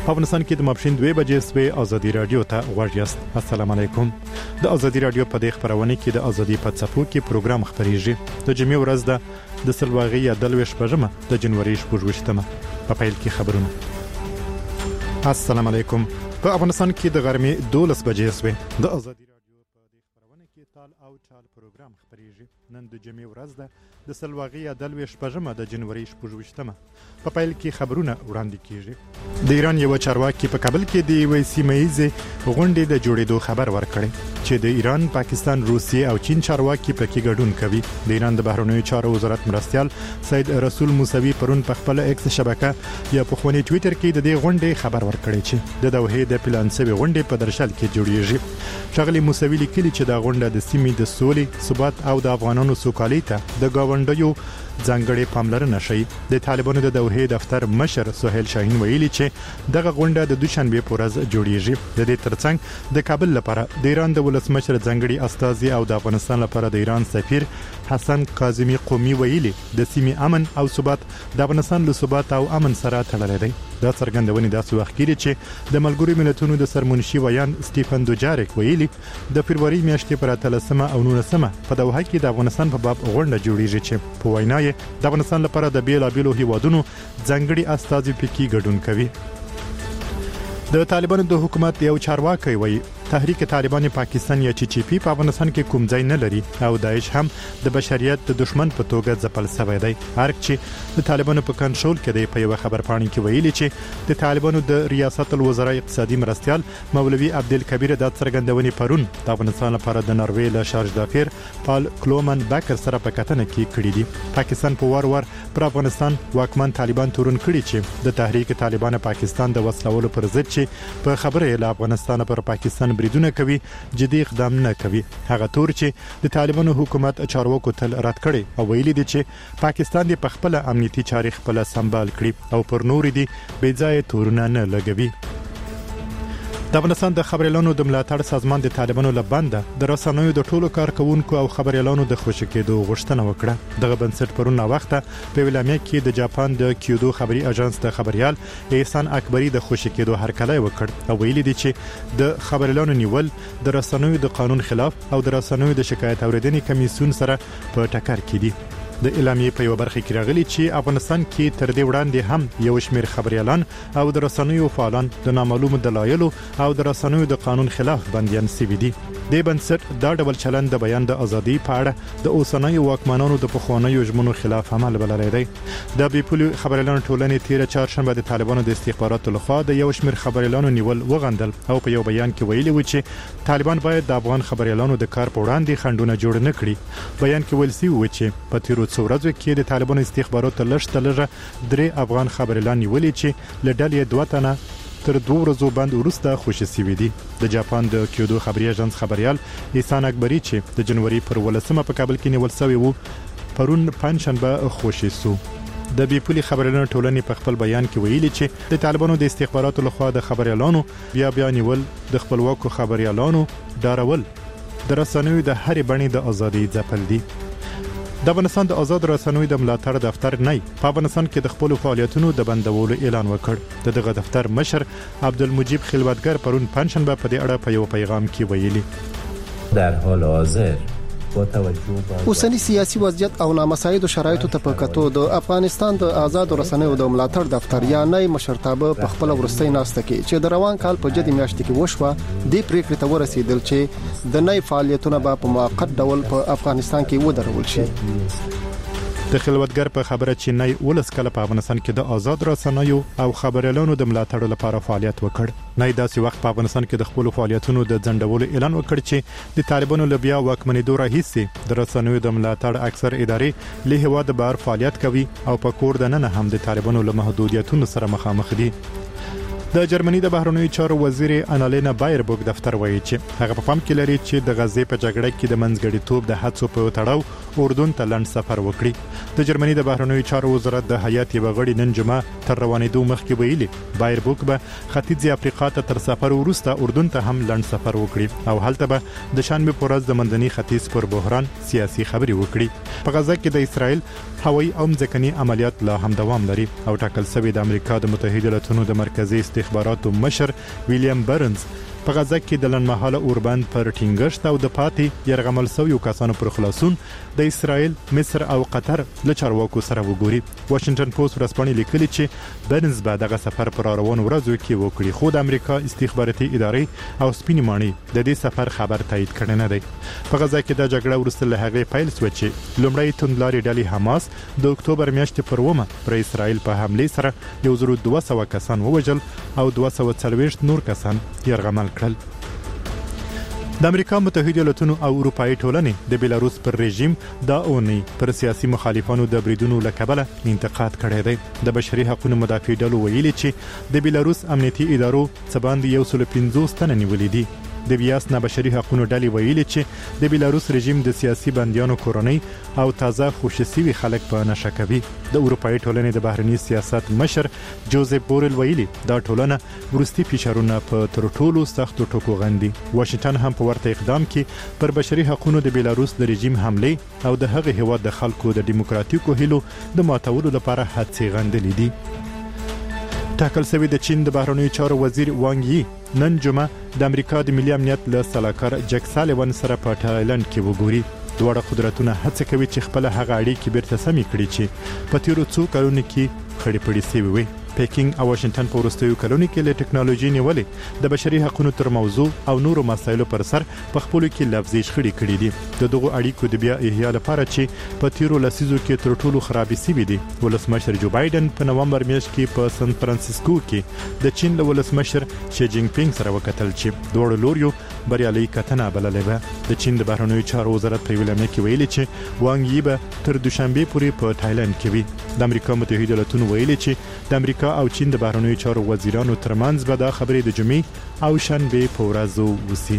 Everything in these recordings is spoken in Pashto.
افغانستان کې د ماپښین 2 بجې سوي ازادي رادیو ته غوږ یاست. السلام علیکم. د ازادي رادیو په دې خبرونه کې د ازادي په څپو کې پروګرام خبريږي. د جمعې ورځ ده د سلواغي یا دلويش پژمه د جنوري 28مه په پیل کې خبرونه. السلام علیکم. په افغانستان کې د غرمې 12 بجې سوي د ازادي رادیو په دې خبرونه کې تال او چال پروګرام خبريږي. نن د جمعې ورځ ده د سلواغي یا دلويش پژمه د جنوري 28مه په پیل کې خبرونه وړاندې کیږي. د ایران یو چارواکي په کابل کې د وی سیمایي غونډې د جوړېدو خبر ورکړي چې د ایران، پاکستان، روسیې او چین چارواکي پکې ګډون کوي. د ایران د بهرنیو چارو وزارت مرستيال سید رسول موسوي پرون په خپل ایکس شبکه یا په خوني ټوئیټر کې د دې غونډې خبر ورکړي چې د دوحې د پلان سوي غونډې په درشل کې جوړیږي. شغلی موسوي لیکلي چې دا غونډه د سیمې د سولې، ثبات او د افغانانو سوکالۍ ته د گاونډیو ځانګړي پاملرنه شي. د طالبانو د دوحې دفتر مشر سهیل شاهین ویلي چې دغه غونډه د دوشنبه په ورځ جوړیږي. د دې ترڅنګ د کابل لپاره د ایران د ولسمشر ځانګړي استازي او د افغانستان لپاره د ایران سفیر حسن کاظمی قومي ویلي د سیمې امن او ثبات د افغانستان له ثبات او امن سره تړلې دی. دا څرګندونه داسې وخت کې چې د ملګرو ملتونو د سرمنشي ویان سټیفن دوجاریک ویلي د فبرवरी میاشتې پر 13مه او 19مه په دوحه کې د افغانستان په باب غونډه جوړیږي چې په وینا د افغانستان لپاره د بیلابیلو هیوادونو ځانګړي استازي پکې ګډون کوي. د طالبانو د حکومت یو چارواکي وایي تحریک طالبان پاکستان یا چی پی په افغانستان کې کوم ځای نه لري او داعش هم د بشریت د دشمن په توګه ځپل شوی دی. هر چې د طالبانو په کنټرول کې دی. په یو خبرپاڼه کې ویلي چې د طالبانو د ریاست الوزرا اقتصادي مرستيال مولوي عبدالکبیر د څرګندونې پرون د افغانستان لپاره د نروې له شارج دافیر پال کلومن بکر سره په کتنه کې کړی دی. پاکستان په وار پر افغانستان واکمن طالبان تورن کړی چې د تحریک طالبان پاکستان د وسلولو پر ضد چې په خبره له افغانستان پر پاکستان بریدونه کوي جدي اقدام نه کوي. هغه تور چې د طالبانو حکومت چارواکو تل رد کړي او ویلي دي چې پاکستان د خپل امنیتي چاري خپل سمبال کړي او پر نور دي بې ځای تورونه نه لګوي. د افغانستان د خبريالانو د ملاتړ سازمان د طالبانو لبنده د رسنیو د ټولو کارکونکو او خبريالانو د خوشی کېدو غوښتنه وکړه. دغه بنسټ پرونه وخته په ویلامیا کې د جاپان د کیودو خبري اژانس د خبريال احسان اکبری د خوشی کېدو هرکلی وکړ او ویلي دي چې د خبريالانو نیول د رسنیو د قانون خلاف او د رسنیو د شکایت اوریدنې کمیسیون سره په ټکر کې دي. د اعلامیې په یو برخه کې راغلي چې افغانستان کې تر دې وړاندې هم یو شمېر خبريالان او د رسنیو فعالان د نامعلومو دلایلو او د رسنیو د قانون خلاف بنديان شوي دي. د بنسټ دا ډول چلند د بیان د ازادي په اړه د اوسنیو واکمنانو د پخوانیو ژمنو خلاف عمل بللی دی. د بیپولي خبريالانو ټولنې تیر چهارشنبه د طالبانو د استخباراتو لخوا د یو شمېر خبريالانو نیول وغندل او په یو بیان کې ویلي و چې طالبان باید د افغان خبريالانو د کار په وړاندې خنډونه جوړ نه کړي. بیان کې ویل شوی و چې په تیرو څو ورځو کې د طالبانو استخباراتو لږ 3 افغان خبريالان نیولي چې له ډلې 2 تنه تر 2 ورځو باندې ورسته خوشي شوي دي. د جاپان د کیودو خبري اژانس خبريال احسان اکبری چې د جنوري پر 18مه په کابل کې نیول شوی وو پرون پنځشنبه خوشي سو. د بیپولي خبريالانو ټولنې په خپل بیان کې ویلي چې د طالبانو د استخباراتو لخوا د خبريالانو بیا نیول د خپلواکو خبريالانو ډارول د رسنیو د هرې بڼې د ازادي ځپل دي. د افغانستان د آزاد رسنیو د ملاتړ دفتر نه په افغانستان کې د خپل فعالیتونو د بندولو اعلان وکړ. دغه دفتر مشر عبدالمجید خلوتګر پرون پنځشنبه په دې اړه په یو پیغام کې ویلي در حال حاضر با توجه به اوسنی سیاسي وضعیت او نامساعد شرایطو ته په کتو د افغانستان د آزاد رسنیو د ملاتړ دفتر یا نه مشرتابه په خپل ورستۍ ناسته کې چې د روان کال په جدي میاشت کې وشوه د پریکړې ته ورسېدل چې د نه فعالیتونه په موقت ډول په افغانستان کې ودرول شي. د خلوتګر په خبره چې نه ولس کله په افغانستان کې د آزاد رسنیو او خبريالانو د ملاتړ لپاره فعالیت وکړ. نه داسې وخت په افغانستان کې د خپل فعالیتونو د ځندولو اعلان وکړ چې د طالبانو لبیا واکمنېدو راهیسې د رسنیو د ملاتړ اکثر ادارې له هوا د بهر فعالیت کوي او په کور دننه هم د طالبانو له محدودیتونو سره مخامخ دي. د جرمني د بهرنیو چارو وزیر انالینا بایربوک دفتر وایي چې هغه په فهم کې لري چې د غزې په جګړه کې د منځګړیتوب د هڅو په تړاو اردن ته لند سفر وکړي. د جرمني د بهرنیو چارو وزارت د هیئت یو غړي نن جمعه تر روانېدو مخکې ویلي بایر بوک به ختیځ افریقا ته تر سفر وروسته اردن ته هم لند سفر وکړي او هلته به د شنبه په ورځ د منځني ختیځ پر بحران سیاسي خبري وکړي. په غزا کې د اسرائیل هوایي او ځمکني عملیات لا هم دوام لري او ټاکل شوی د امریکا د متحده ایالاتو د مرکزی استخباراتو مشر ویلیام برنز په غزا کې د لنډمهاله اوربند پر ټینګښت او د پاتې يرغمل شویو کسانو پر خلاصون د اسرائیل، مصر او قطر له چارواکو سره وګوري. واشنگټن پوسټ ورځپاڼې لیکلي چې برنز به دغه سفر پر روان ورځو کې وکړي خو د امریکا استخباراتي ادارې او سپینې ماڼۍ د دې سفر خبر تایید کړی نه دی. په غزا کې د جګړه وروسته له هغې پیل شو چې لومړی توندلاري ډلې حماس د اکتوبر میاشتې پر 1 پر اسرائیل په حمله سره 1200 کسان ووژل او 240 نور کسان يرغمل کړل. د امریکا متحده ایالاتونو او اروپאי ټولنې د بیلاروس پر رژیم دا اونۍ پر سیاسي مخالفانو د بریدونو لکبله انتقاد کړی دی. د بشري حقوقو مدافع ډلو ویلي چې د بیلاروس امنیتي ادارو څباندې 150 تنه نیولې دي. د بیاس نه بشري حقوقو ډلې ویلي چې د بیلاروس رژیم د سیاسي بنديانو کورنۍ او تازه خوشسوي خلک په نشه کوي. د اروپאי ټولنې د بهرنی سیاست مشر جوزف بورل ویلي دا ټولنه ورستي فشارونه په تر ټولو سختو ټکو غندي. واشنگټن هم په ورته اقدام کې پر بشري حقوقو د بیلاروس د رژیم حمله او د هغه هیواد د خلکو د دیموکراتیکو هیلو د ماتولو لپاره هڅې غندلې دي. ټاکل شوی د چین د بهرنیو چارو وزیر وانګ یی نن جمعه د امریکا د ملي امنیت له سلاکار جک سالیوان سره په تایلند کې وګوري. دوه قدرتونه هڅه کوي چې خپل هغه اړیکې بیرته سمې کړي چې په تیرو څو کلونو کې خړې پړې شوې وي. پیکینګ او واشنگټن په وروستیو کلونو کې له ټکنالوژي نیولې د بشري حقوقو تر موضوع او نورو مسایلو پر سر په خپل کې لفظي شخړې کړې دي. د دغه اړیکو د بیا احیا لپاره چې په تیرو لسیزو کې تر ټولو خرابې شوې دي. ولسمشر جو بایدن په نومبر میاشت کې په سان فرانسیسکو کې د چین له ولسمشر شي جین پینګ سره وکتل چې دوه لوريو بریالي کتنه بللې ده. د چین د بهرنیو چارو وزارت په ویلم کې ویلي چې وانګ یی به تر دوشنبه پورې په تایلند کې وي. د امریکا متحده ایالاتو ویلي چې د امریکا او چین د بهرنیو چارو وزیرانو ترمنځ به دا خبرې د جمعې او شنبه په ورځو وسی.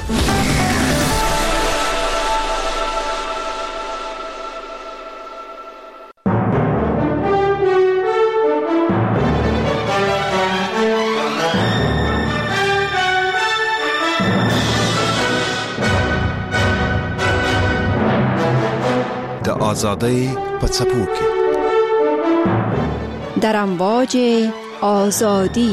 د آزادۍ په څپو کې در امواج آزادی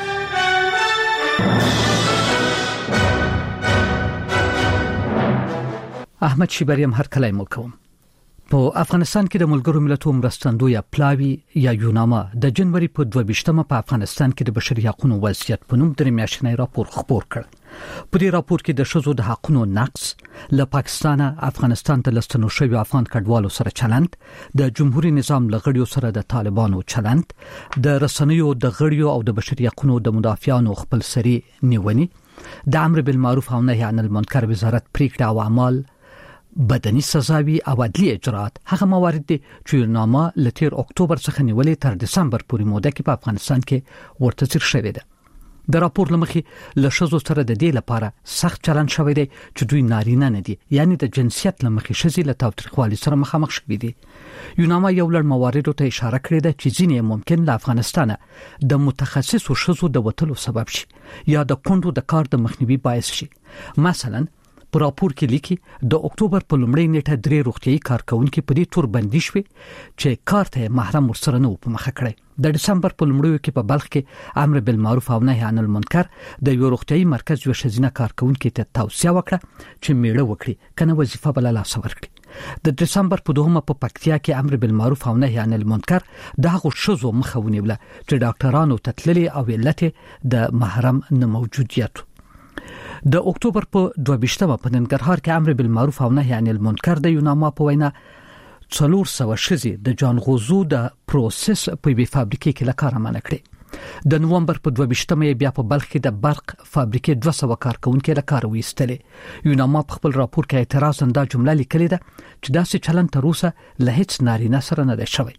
احمد شیبریم هر کله مو کوم. په افغانستان کې د ملګرو ملتونو مرستندوی پلاوی یا یوناما د جنوري په 22مه په افغانستان کې د بشري حقوقو وضعیت په نوم د میاشتنی راپور خپور کړ. په دې راپور کې د شذو د حقوقو نقص، له پاکستان افغانستان ته لستنو شوی افغان کډوالو سره چلند، د جمهوریت نظام لغړیو سره د طالبانو چلند، د رسنیو د غړیو او د بشري حقوقو د مدافعانو خپل سری نیونی، د امر بالمعروف او نهي عن المنکر وزارت پریکړه او اعمال، بدني سزاوي او عدلي اجرات هغه موارد دي چې یوناما لتیر اکتوبر څخه نیولې تر دسمبر پورې موده کې په افغانستان کې ورته ځیر شوې ده. د راپور لمخې له شذو سره د دې لپاره سخت چلند شوی دی چې دوی نارینه نه دي، یعنی د جنسیت لمخې شذي له تاوتریخوالي سره مخامخ شوي دي. یوناما یو لړ مواردو ته اشاره کړې ده چې ځینې ممکن له افغانستانه د متخصصو شذو د وتلو سبب شي یا د کندو د کار د مخنیوي باعث شي. مثلا په راپور کې لیکي د اکتوبر په لومړۍ نیټه 3 روغتيایي کارکونکو په دې تور بندي شوي چې کار ته محرم ورسره نه په مخه کړی. د دسمبر په لومړیو کې په بلخ کې امر بالمعروف او نهي عن المنکر د یو روغتيایي مرکز یو شزینه کارکونکو ته توصیه وکړه چې میړه وکړي کنه وظیفه بل لاس ورکړي. د دسمبر په 2مه په پکتیا کې امر بالمعروف او نهي عن المنکر دغه شذو مخاوني ولا چې ډاکټرانو تتللي او علت د محرم نه موجودیت. د اکتوبر په 22مه په ننګرهار کې امر بالمعروف او نهي عن المنکر د یوناما په وینا 400 شذي د جانغوزو د پروسس په وی فابریکې کې لکار منع کړي. د نومبر په 22مه بیا په بلخ کې د برق فابریکې 200 کارکونکو لکار وېستلې. یوناما په خپل راپور کې اعتراض انده جمله لیکلې ده چې داسې چلن تر اوسه له هیڅ نارینه سره نه دی شوی.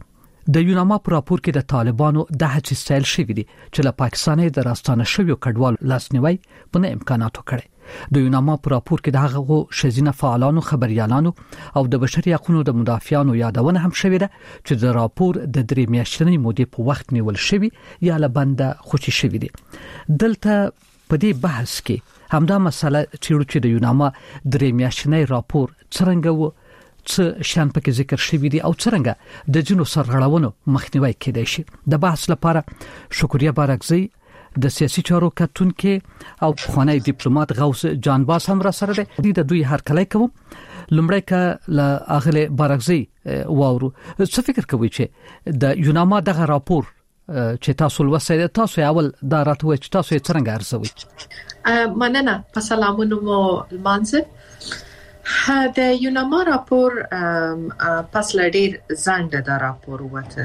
د یوناما پر راپور کې د طالبانو د هڅې ستایل شوی دی چې له پاکستاني د راستانه شویو کډوالو لاسنیوي په نه امکاناتو کړي. د یوناما پر راپور کې د هغه شزینه فعالانو، خبريالانو او د بشري حقوقو د مدافعانو یادونه هم شوې ده چې د راپور د 3 میاشتنۍ مودې په وخت نیول شوی یا له بنده خوشي شوی دي. دلته په دې بحث کې همدا مسله چې د یوناما 3 میاشتنۍ راپور څنګه و څه شان پکې ذکر شوی دی او څنګه د جنو سرغړونو مخنیوي کېدای شي. د بحث لپاره شکریا بارکزی د سیاسي چارو کتونکو او خانه ډیپلوماټ غوث جانباز هم را سره دی. د دوی هرکلی کوم. لمړی ک ل اغله بارکزی واورو څه فکر کوي چې د یوناما دغه راپور چې تاسو ولوسه تاسو اول دا راتوي چې تاسو یې څنګه ارزوي؟ مننه. په سلامونو مو المانزه. د یوناما راپور پس لډیر زنده دا راپور وته.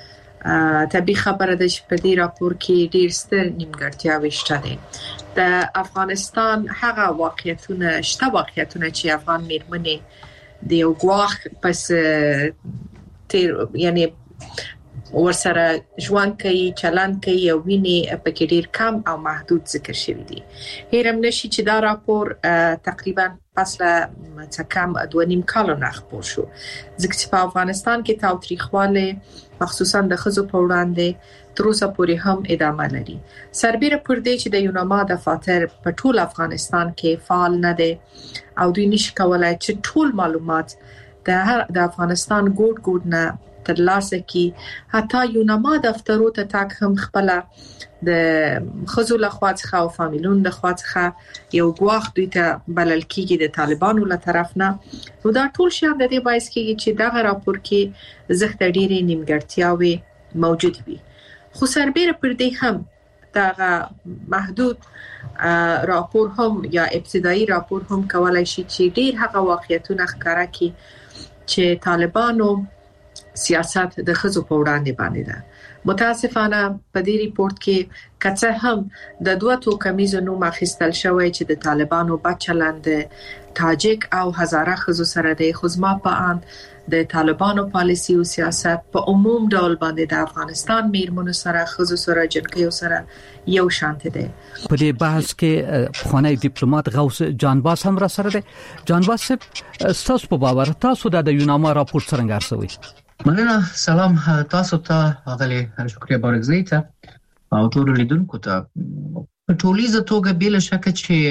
طبي خبره ده چې په دې راپور کې ډیر ستر نیمګړتیاوې شته دي. د افغانستان هغه واقعیتونه چې افغان میرمنې د یو غواخ پس تیر یعنی ورسره ژوند کوي، چلند کوي او ویني پکې ډیر کم او محدود ذکر شوی دي. هیرم نشي چې دا راپور تقریبا پس له څه کم 2.5 کال نه خپور شو. ځکه چې په افغانستان کې تاوتریخواله مخصوصا د ښځو په وړاندې تر اوسه پورې هم ادامه لري. سربېره پر دې چې د یوناما دفاتر په ټول افغانستان کې فعال نه دي او دوی نشي کولای چې ټول معلومات د افغانستان ګوټ نه ترلاسه کی. حتی یوناما دفترو ته تاک هم خپل د خزو لخوا څخه او فامیلون د خوا څخه یو غواخ دوی ته بلل کیږي د طالبانو له طرف نه. نو دا ټول شی د دې باعث کیږي چې دا راپور کې زخت ډېری نیمګړتیاوې موجود وي. خو سربېره پر دې هم دا محدود راپور هم یا ابتدایي راپور هم کولای شي چې ډېر هغه واقعیتونه ښکاره کړي چې طالبانو سیاست د خزو په وړاندې باندې ده. متاسفانه په دې ریپورت کې کڅه هم د دوه توکمیزو نوم اخیستل شوی چې د طالبانو بچلند تاجک او هزاره خزو سره د خزما په ان د طالبانو پالیسی او سیاست په عموم ډول باندې د افغانستان میرمنو سره خزو سره جنکیو سره یو شانت ده. په دې بحث کې خانه ډیپلوماټ غوث جانباز هم را سره ده. جانباز تاسو په باور تاسو د یوناما راپور څنګه ارزوي؟ مننه. سلام تاسو ته غلي شکریا بارکزی ته او ټول لیدونکو ته. په ټولیزه توګه بل شک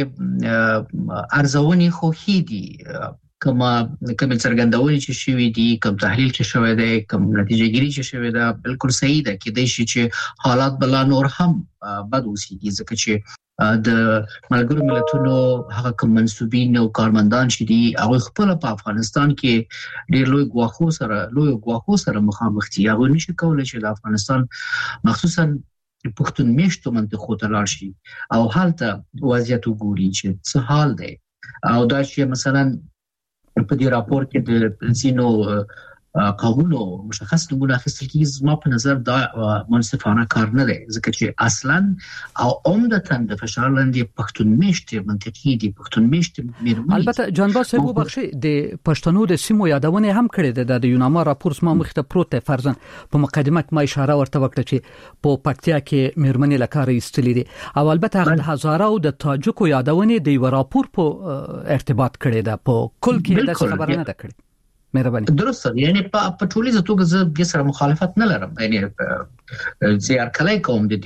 چې ارزونې خو هیدي کوم څرګندونې چې شوې دي، کوم تحلیل چې شوی دی، کوم نتیجه ګیری چې شوی دا بالکل صحیح ده. کې د شي چې حالات بل نور هم بد اوسېږي ځکه چې د ملګرو ملتونو هغه کوم منسوبین او کارمندان چې دي هغه خپل په افغانستان کې ډېر لوی غواخو سره مخامخ دي. هغه نشي کولای چې د افغانستان مخصوصا پښتون میشتو منطقو ته لاړ شي او حالته وضعیت وګوري چې څه حال دی. او دا چې مثلا په دې راپور کې د ځینو قانونو مشخص نمونه اخیستل کیږي. ما په نظر دا منصفانه کار نه دی ځکه چې اصلا او عمدتاً د فشار لاندې پښتون میشتې منطقي دي، پښتون میشتې میرمنې. البته جانباز صاحب وبخښي د پښتنو د سیمو یادونه هم کړې ده. د یوناما راپور ما مخته پروت فرضاً په مقدمه کې ما اشاره ورته وکړه چې په پکتیا کې میرمنې لکاره ایستلې دي او البته هغه هزاره او د تاجکو یادونه د یو راپور په ارتباط کړي ده. په کل کې د خبره نه ده کړې. مهرباني. درسته. یعنی په ټولیزه توګه زه د سره مخالفت نه لرم. یعنی زیار کله کوم د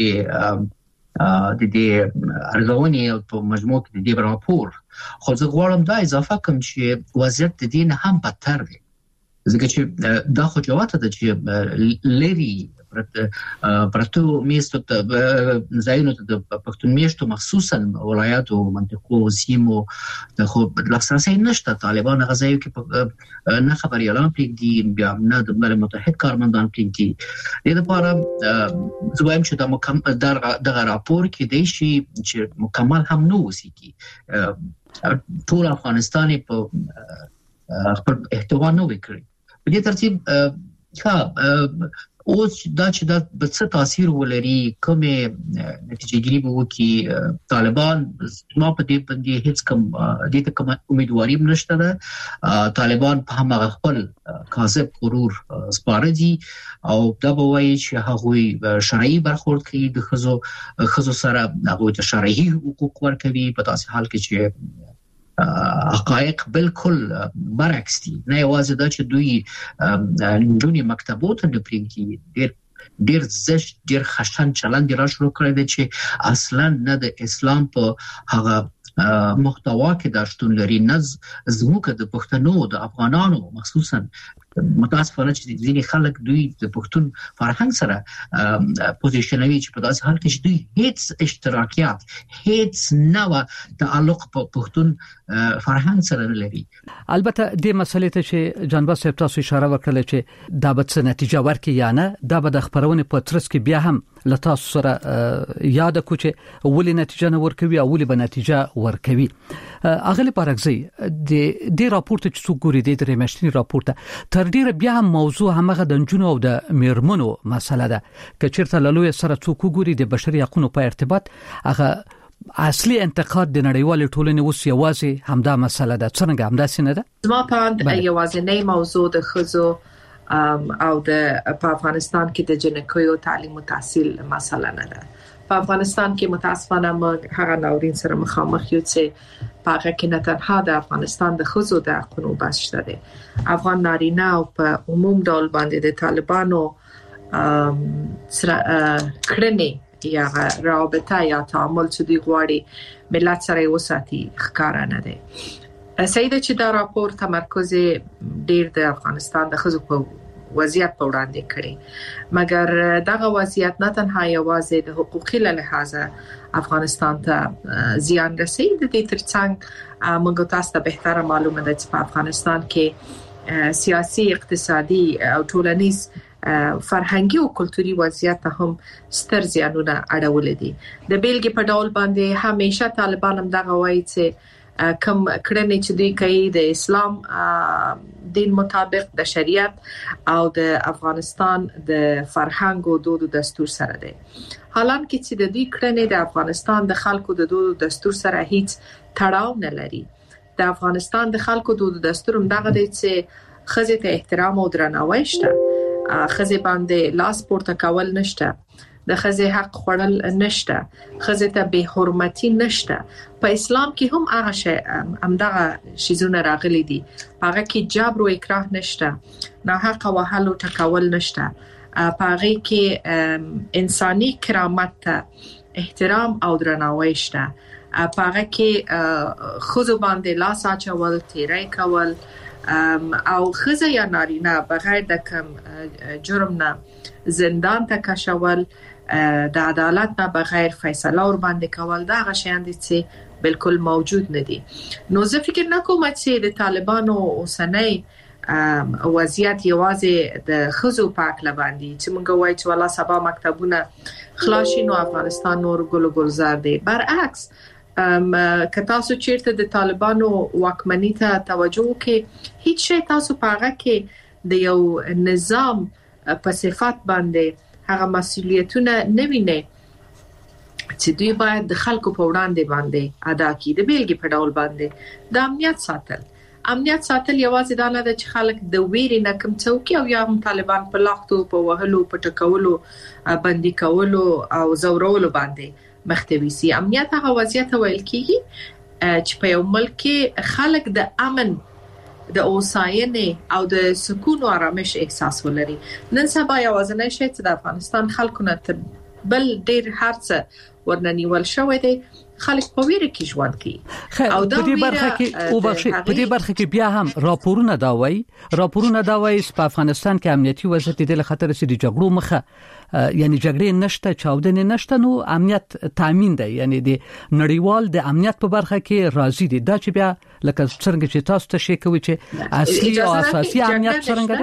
دې ارزونې په مجموع کې د دې راپور خو زه غواړم دا اضافه کوم چې وضعیت د دین هم بدتر دی ځکه چې دا خو جوته ده چې لری پرتو میستو زاینو د پښتون میشتو مخصوصا ولایاتو منطقو سیمو د خو لاسرسي نشته. طالبان غزايو کې نه خبريالان پېږدي، بیا نه د ملل متحد کارمندان پېږدي. د لپاره زوایم چې د راپور کې د شي چې مکمل هم نو وسیږي. ټول افغانستان په خپل احتوا نه وکړي. په دې ترتیب اوس دا چې د څه تاثیر ولري کومه نتیجه ګیری به وکړي طالبان ما په دې باندې هیڅ کوم د دې کوم امیدواري نشته ده طالبان په هغه خپل کاذب غرور سپارځي او دا به وایي چې هغه شرعي برخورد کوي د خزو سره هغه ته شرعي حقوق ورکوي په تاسو حال کې چې حقایق بالکل برعکس دي نه یوازې دا چې دوی نجونې مکتبو ته نه پرېږدي ډېر زشت ډېر خشن چلند را شروع کړی دی چې اصلا نه د اسلام په هغه محتوا کې دا شتون لري نه زموږ د پښتنو د افغانانو مخصوصا متاسفانه چې ځینې خلک دوی د پښتون فرهنګ سره پوزیشنوي چې په داسې حال کې چې دوی هیڅ اشتراکیات هیڅ نوع تعلق په پښتون فرهنګ سره نه لري. البته د مسلې ته چې جنبه صاحب تاسو اشاره وکړه چې دا به څه نتیجه ورکړي یا نه دا به د خبرونه په ترڅ کې بیا هم لته سره یاد کو چې ولې نتیجه نه ورکوي او ولې به نتیجه ورکوي. اغلی بارکزی د راپورټ چې څو ګوري د درېمشتنی راپورټ تر ډیره بیا هم موضوع همغه د جنونو او د میرمنو مسله ده که چیرته لالوی سره څوک ګوري د بشري حقوقو په ارتباط هغه اصلي انتقاد د نړیوال ټولنې اوس یوازې همدا مسله ده څنګه همدا سینه ده زما په یوازې نه موضوع د خزو او په افغانستان کې د جنکیو تعلیم او تحصیل مسله نه ده. په افغانستان کې متاسفانه موږ هغه ناورین سره مخامخ یو چې په هغه کې نه تنها د افغانستان د خزو د حقوقو بحث شته دي. افغان نارینه او په عموم ډول باندې د طالبانو سره کړنې یا رابطه یا تعامل چې دی غواړي ملت سره وساتي ښکارا نه دي. سیده چې دا راپور تمرکز ډیر د افغانستان د خزو په وضعیت په وړاندې کړي مګر دغه وضعیت نه تنها یوازې د حقوقي لحاظه افغانستان ته زیان رسي د دې ترڅنګ موږ تاسو ته به معلومه ده چې په افغانستان کې سیاسي اقتصادي او ټولنیز فرهنګي او کلتوري وضعیت هم ستر زیانونه اړول دي. د بیلګې په ډول باندې همیشه طالبان هم دغه وایي چې کم کړنې چې دوی کوي د اسلام دین مطابق د شریعت او د افغانستان د فرهنګ او دود او دستور سره دي. حالانکه چې د دې کړنې د افغانستان د خلکو د دود او دستور سره هیڅ تړاو نه لري. د افغانستان د خلکو دود او دستور هم دغه دي چې خزه ته احترام او درناوی شته. خزه باندې لاس پورته کول نشته. د خزه حق خوړل نشته. خزه ته به حرمتي نشته. په اسلام کې هم هغه شی همدغه شیزونه راغلي دي. هغه کې جبر او اکراه نشته. نه حق وهل او ټکول نشته. په هغه کې انساني کرامت ته احترام او درناوی شته. په هغه کې خزو باندې لاس اچول تیری کول او خزه یا نارینه بغیر د کوم جرم نه زندان ته کشول د عدالت نه بغیر فیصله ور باندې کول دا غشيان دي چې بالکل موجود نه دي. نو زه فکر نکوم چې د طالبانو اوسنۍ وضعیت یوازې د خزو پاک لباندي چې مونږ وایو چې والا سبا مکتبونه خلاصي نو افغانستان نور ګل ګلزار دي. برعکس که تاسو چیرته د طالبانو واکمنۍ ته توجه وکړئ هیڅ شی تاسو پاغه کې د یو نظام په صفات باندې هغه مسؤلیتونه نه ویني چې دوی باید د خلکو په وړاندې باندې ادا کړي. د بیلګې په ډول باندې د امنیت ساتل یوازې دا نه ده چې خلک د ویرې نه کم څوکي او یا هم طالبان په لاختو په وهلو په ټکولو بندي کولو او زورولو باندې مخته وي. امنیت هغه وضعیت ویل کیږي چې په یو ملک کې خلک د امن د اوساینې او د سکون او آرامش احساس ولري. نن سبا یوازنی شی چې د افغانستان خلکو نه بل ډیر هرڅه ورننیول شوی دی خلک په ویره کې ژوند کوي او د دې برخه کې او په دې برخه کې بیا هم راپورونه دا وایي چې په افغانستان کې امنیتي وضعیت د خطر سره د جګړو مخه یعنی جګړې نشته چاودنې نشته نو امنیت تامین دی یعنی د نړیوال د امنیت په برخه کې راضي دي دا چې بیا لکه څنګه چې تاسو ته شي کوي چې اصلي او اساسي امنیت څنګه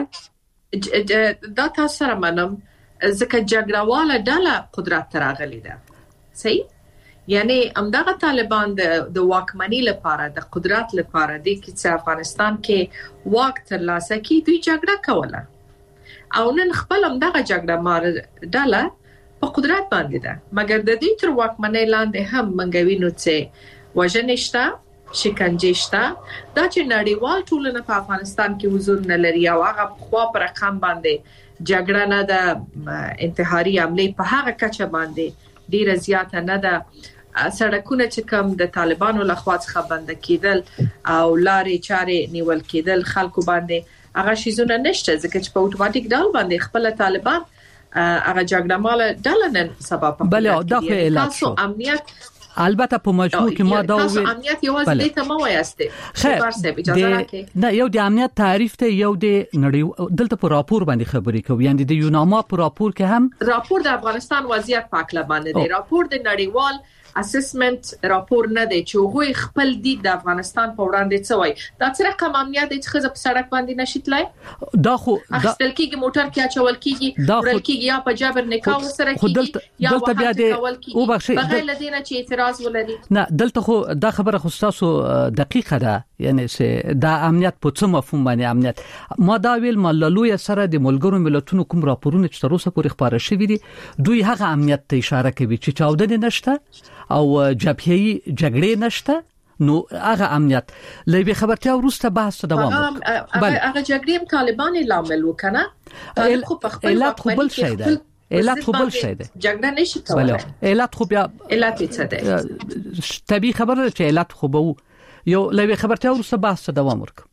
دی دا تاسو سره منم ځکه جګړهواله ډله قدرت تراغلي ده صحیح یعنی همدغه طالبان د واکمنۍ لپاره د قدرت لپاره د چې افغانستان کې واک ترلاسه کړي دوی جګړه کوله او نن خپل هم دغه جګړه مار ډله په قدرت باندې ده مګر د دې تر واکمنۍ لاندې هم منګوینو چې وژنې شته شکنجه شته دا چې نړیوال ټولنه په افغانستان کې حضور نه لري او هغه خوا پر رقم باندې جګړه نه ده انتحاري عملې په هغه کچه باندې ډیره زیاته نه ده سړکونه چې کوم د طالبانو لخوا څخه بند کېدل او لارې چارې نیول کېدل خلکو باندې هغه شیزونه نشته ځکه چې په اتوماتیک ډول باندې خپل طالبان هغه جګړه مال ډلنن سبب بله دا خو اعلان شو امنیت البته په مجموع کې ما دا ویل امنیت یوازې د ته مو وایسته خیر اجازه راکې نه یو د امنیت تعریف ته یو د نړۍ دلته په راپور باندې خبرې کوي یعنی د یوناما په راپور کې هم راپور د افغانستان وضعیت پاکله باندې دی راپور د نړیوال اسسمنت راپور نه دی چې هغه خپل دي د افغانستان په وړاندې څه وایي دا څه رقم امنیت د خزه په سړک باندې نشیتلای دا خو اخستل کیږي موټر کې اچول کیږي ورل کیږي یا په جبر نکاح سره کیږي یا دلته بیا د او بخشي بغیر لدینه چې اعتراض ولري نه دلته خو دا خبره خو تاسو دقیقه ده یعنی چې دا امنیت په څه مفهوم باندې امنیت ما دا ویل ملالوی سره د ملګرو ملتونو کوم راپورونه چې تر اوسه پورې خبره شوي دي دوی هغه امنیت ته اشاره کوي چې چاودنې نشته او جبهه‌ای جګړې نشته نو هغه امنیت لوي خبرتیا وروسته بحث دوام بله هغه جګړې طالبان لامل وکنه خو په خپل علت خو بل شي ده علت خو بل شي ده جګړه نشي کولای علت خو بیا علت څه ده طبيعي خبره چې علت خو به یو لوي خبرتیا وروسته بحث دوام ورک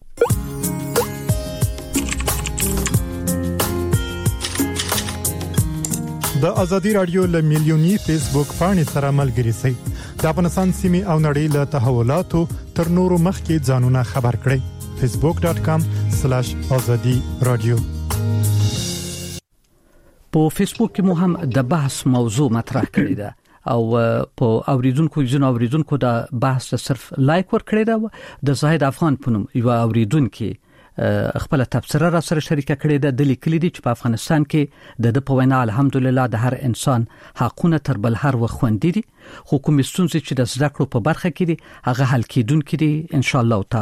د ازادي رادیو له میلیونی فیسبوک پاڼې سره ملګري شئ د افغانستان سیمې او نړۍ له تحولاتو تر نورو مخکې ځانونه خبر کړئ facebook.com/azadi radio په فیسبوک کې مو هم د بحث موضوع مطرح کړی ده او په اوریدونکو د بحث صرف لایک ور کړی ده د زاهد افغان پونم یو اوریدونکو خپل تبصره را سره شریکه کړې ده د لیکلي دي چې په افغانستان کې د په وینا الحمدلله د هر انسان حقونه تر بل هر وخوندي دي حکومت ستونزې چې د زده کړو په برخه کې دي هغه حل کیدونکې دي ان شاء الله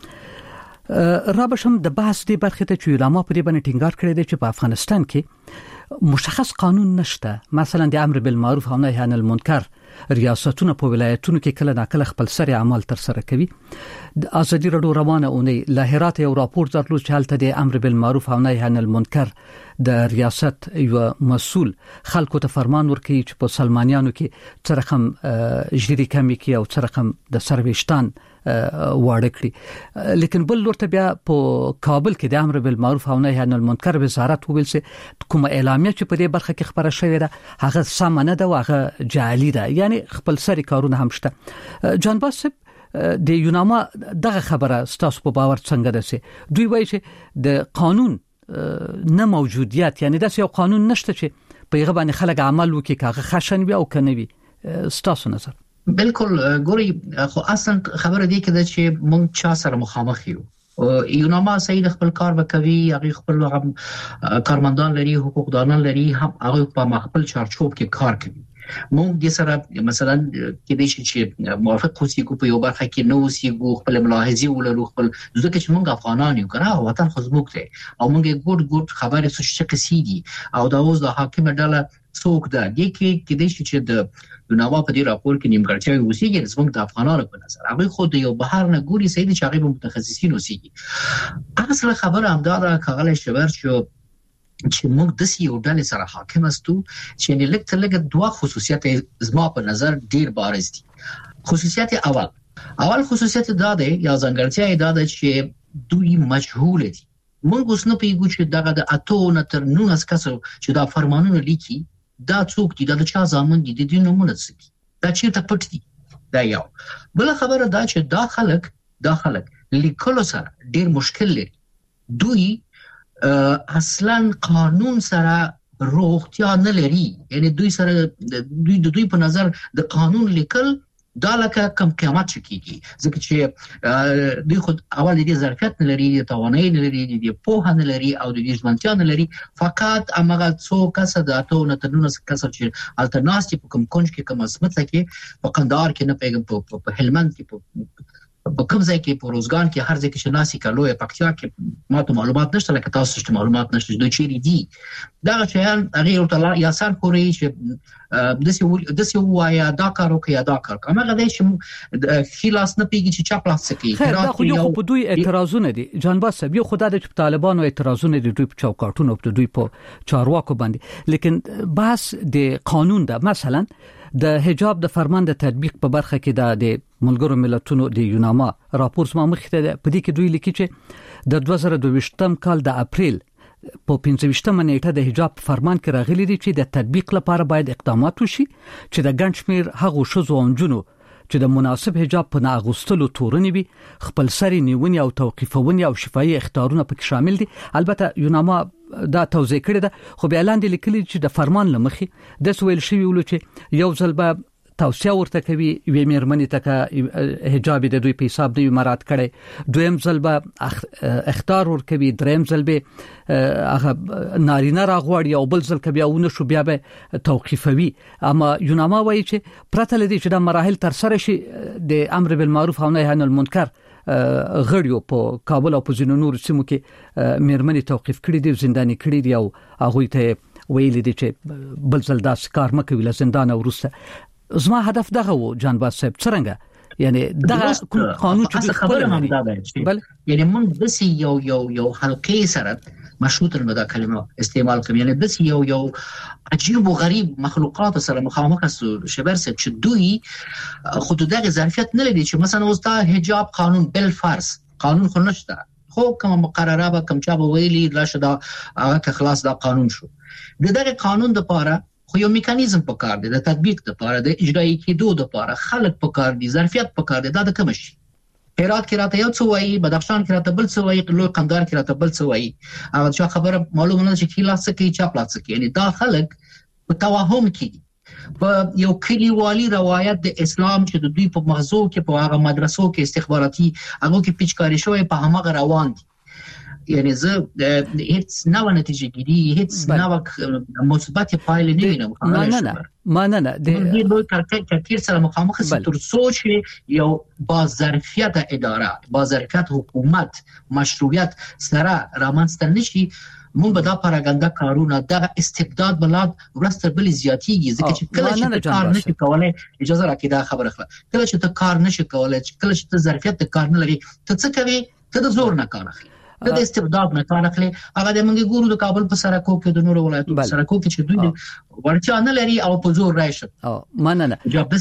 تعالی را بشم د بحث دی برخه ته چې علما په دې باندې ټینګار کړی دی چې په افغانستان کې مشخص قانون نشته مثلا د امر بالمعروف او نهی عن المنکر ریاستونه په ولایتونو کې کله ناکله خپل سری اعمال تر سره کوي د ازادي رادیو روانه اونۍ له هرات یو راپور درلود چې هلته د امر بالمعروف او نهی عن المنکر د ریاست یو مسؤل خلکو ته فرمان ورکړي چې په سلمانیانو کې څه رقم جری کمی کې او څه رقم د سرويشتان واړه کړی لیکن بل ورته بیا په کابل کې د امر بالمعروف او نهی عن المنکر وزارت ویل چې کومه اعلامیه چې په دې برخه کې خبره شوې ده هغه سم نه ده او هغه جعلي ده یعنی خپل سری کارونه هم شته جان باسب د یوناما دغه خبره ستاسو په باور څنګه ده چې دوی وایي چې د قانون نه موجودیت یعنی د یو قانون نشته چې په هغه باندې خلک عمل وکړي هغه خشن وي او کنه وي ستاسو نظر بالکل ګوري خو اصلا خبره دی کې چې مونږ چا سره مخامخ یو یوناما سید خپل کار وکوي هغه خپل کارمندان لري حقوقدانان لري هم هغه په خپل چارچوب کې کار کوي مونږ د سره مثلا کې د چې موافق اوسېږو په یو برخه کې نو اوسېږو خپل ملاحظه ولرو خپل ځکه چې مونږ افغانان یو کنه وطن خو زموږ دی او مونږ ګډ خبرې څه قصې دي او دا اوس د حاکم ډله څوک ده د کې د چې د یوناما په دې راپور کې نیمګړتیاوې اوسېږي زموږ د افغانانو په نظر هغه خو د یو بهر نه ګوري سید چې هغه متخصصین اوسېږي اصل خبره هم دا کاغله شبر چې موږ د یو ډلې سره حاکم استو چې نه لکه دوه خصوصیات زما په نظر ډیر بارز دي خصوصیت اول خصوصیت دا ده یا ځانګړتیا دا ده چې دوی مجهول دي موږ اوس نه پیګو چې دغه د اتو نه تر 19 کسو چې دا فرمانونه لیکي دا څوک دي دا چا ځامن دي د نومونه څه دا چیرته پټ دي دا یو بل خبره دا چې دا خلک لیکلو سره ډیر مشکل لري دوی اصلا قانون سره روغتیا نه لري یعنی دوی سره دوی په نظر د قانون لیکل دا لکه کم قیامت کیږي ځکه چې دوی خود اول دې ظرفیت نه لري د توانایي نه لري د پوهه نه لري او د ژوندتیا نه لري فقط امغه څو کس د اتو نه تر 19 کس چې الټرناتیو په کوم کونج کې کوم اسمت کې په قندهار کې نه پیغام په هلمند کې په کوم ځای کې په روزګان کې هر ځای کې شناسي کلوې پکتیا کې ماته معلومات نشته لکه تاسو چې معلومات نشته دوی چیرې دي دا شیان هغه ورته یا سر پوري چې د سی وایا دا کارو کې ادا کار کوم هغه د خلاص نه پیږي چې چا پلاس کوي دا خو یو په دوی اعتراضونه دي جانباز صاحب یو خدای د طالبانو اعتراضونه دي دوی په چوکاټونو په دوی په چارواکو باندې لیکن بحث د قانون ده مثلا د حجاب د فرمان د تطبیق په برخه کې د ملګرو ملتونو د یوناما راپور سم مخته په دې کې دوی لیکي چې د 2022م کال د اپریل په 15مه نیټه د حجاب فرمان کې راغلي دي چې د تطبیق لپاره باید اقدامات وشي چې د ګڼشمیر هغو شذو انجونو چې د مناسب حجاب په ناغوستلو تورنې وي خپل سری نیونی او توقیفونی او شفایي اختیارونه پکې شامل دي البته یوناما دا توضیح کړی ده خو بیا لاندې لیکلي چې د فرمان لمخې د سویل شوی ول چې یو ځل به توصیه ورته کوي وی مېرمنې ته حجاب د دوی په حساب دی مراد کړي دویم ځل به اختیار ور کوي دریم ځل به هغه نارینه راغوړي او بل ځل کبي او نشو بیا به توقیفوي اما یوناما وایي چې پرته لدی چې د مراحل تر سره شي د امر بالمعروف او نهي عن المنکر غړیو په کابل او په ځینو نور سیمو کې مېرمنې توقیف کړي دي زنداني کړي دي او هغه ته ویل دي چې بل ځل دا کار مکوي له زندان ورسته زما هدف دغه و جانباز صاحب څنګه یعنی دا قانون چې خبره هم دا ده بل یعنی موږ د یو حلقې سره مشروط المدا کلمه استعمال کوي یعنی د یو عجیب او غریب مخلوقات سره مخامخ شبر سره چې دوی خود دغه ظرفیت نه لري چې مثلا اوس دا حجاب قانون بل فرض قانون خو نشته خو کوم مقرره به کوم چا به ویلي راشه دا هغه خلاص دا قانون شو دغه قانون د پاره خو یو میکانیزم پکار دی د تطبیق لپاره د اجرایی کېدو لپاره خلک پکار دي ظرفیت پکار دی دا د کوم شي هرات کې راته یو څه وایي بدخشان کې راته بل څه وایي لوی قندار کې راته بل څه وایي هغه چې خبره معلومه نه چې خلاص کوي چا پلاس کوي یعنی دا خلک په توهم کې په یو کلیوالي روایت د اسلام چې د دوی په مغزو کې په هغه مدرسو کې استخباراتي هغه کې پیچکاری شوی په همغه روان دي یعنی زه هیڅ نوې نتیجه ګیری هیڅ نوې مثبت پایله نه وینم نه د دوی کارکیر سره مخامخ تر سوچ یو بازظرفیت اداره بازظرفیت حکومت مشروعیت سره رامنځته نشي مونږ به دا پاراګاندا کارونه د استبداد بلاد ورسته بل زیاتیږي ځکه چې کله چې کار نشي کولای اجازه راکړه دا خبره کله چې ته کار نشي کولای کله چې ته ظرفیت د کار نه لري ته څه کوي ته د زور نه کار اخلي د استبداد نه کار اخلي هغه د منګي ګورو د کابل په سرکو کې د نورو ولایتونو په سرکو کې چې دوی ورچا نه لري او په زور راشي مننه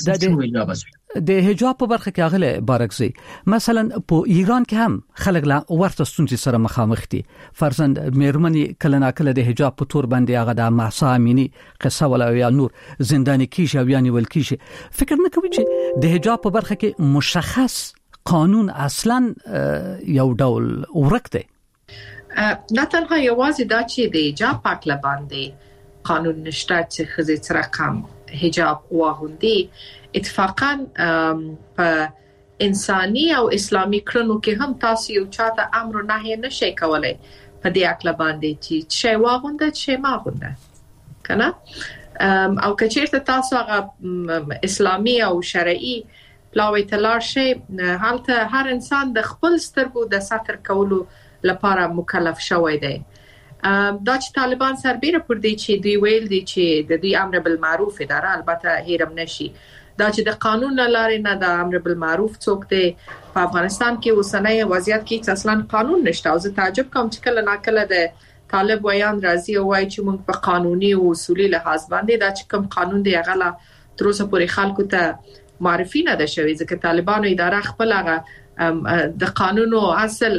د حجاب په برخه کې اغله بارکزي مثلا په ایران کې هم خلک لا ورته ستونزې سره مخامخ دي فرزند مېرمنې کله ناکله د حجاب په تور باندې هغه د ماسا امینی قصه ولا یا نور زنداني کیږي او یعنی ول کیږي فکر نه کوي چې د حجاب په برخه کې مشخص قانون اصلا یو ډول ورکته نه تنها یوازې دا چې د حجاب پاک لباندې قانون نشته چې خزې سره کم حجاب واغوندي اتفاقا په انساني او اسلامي کړنو کې هم تاسو یو چاته امر نه نشي کولای په دې اکل باندې چې شی واغونده چې ما غونده کنه او کچیرته تاسو هغه اسلامي او شرعي پلاوی تلار شي حالته هر انسان د خپل سترګو د ساتر کولو لپاره مکلف شوی دی دا چې طالبان سربېره پر دې چې دوی ویل دي چې د دوی امر بالمعروف اداره البته هیرم نشي دا چې د قانون لارې نه د امر بالمعروف څوک دی په افغانستان کې اوسنۍ وضعیت کې اصلا قانون نشته او زه تعجب کوم چې کله ناکله د طالب ویان راځي او وايي چې موږ په قانوني او اصولي لحاظ باندې دا چې کوم قانون دی هغه تر اوسه پورې خلکو ته معرفي نه ده شوی ځکه طالبانو اداره خپل هغه د قانونو اصل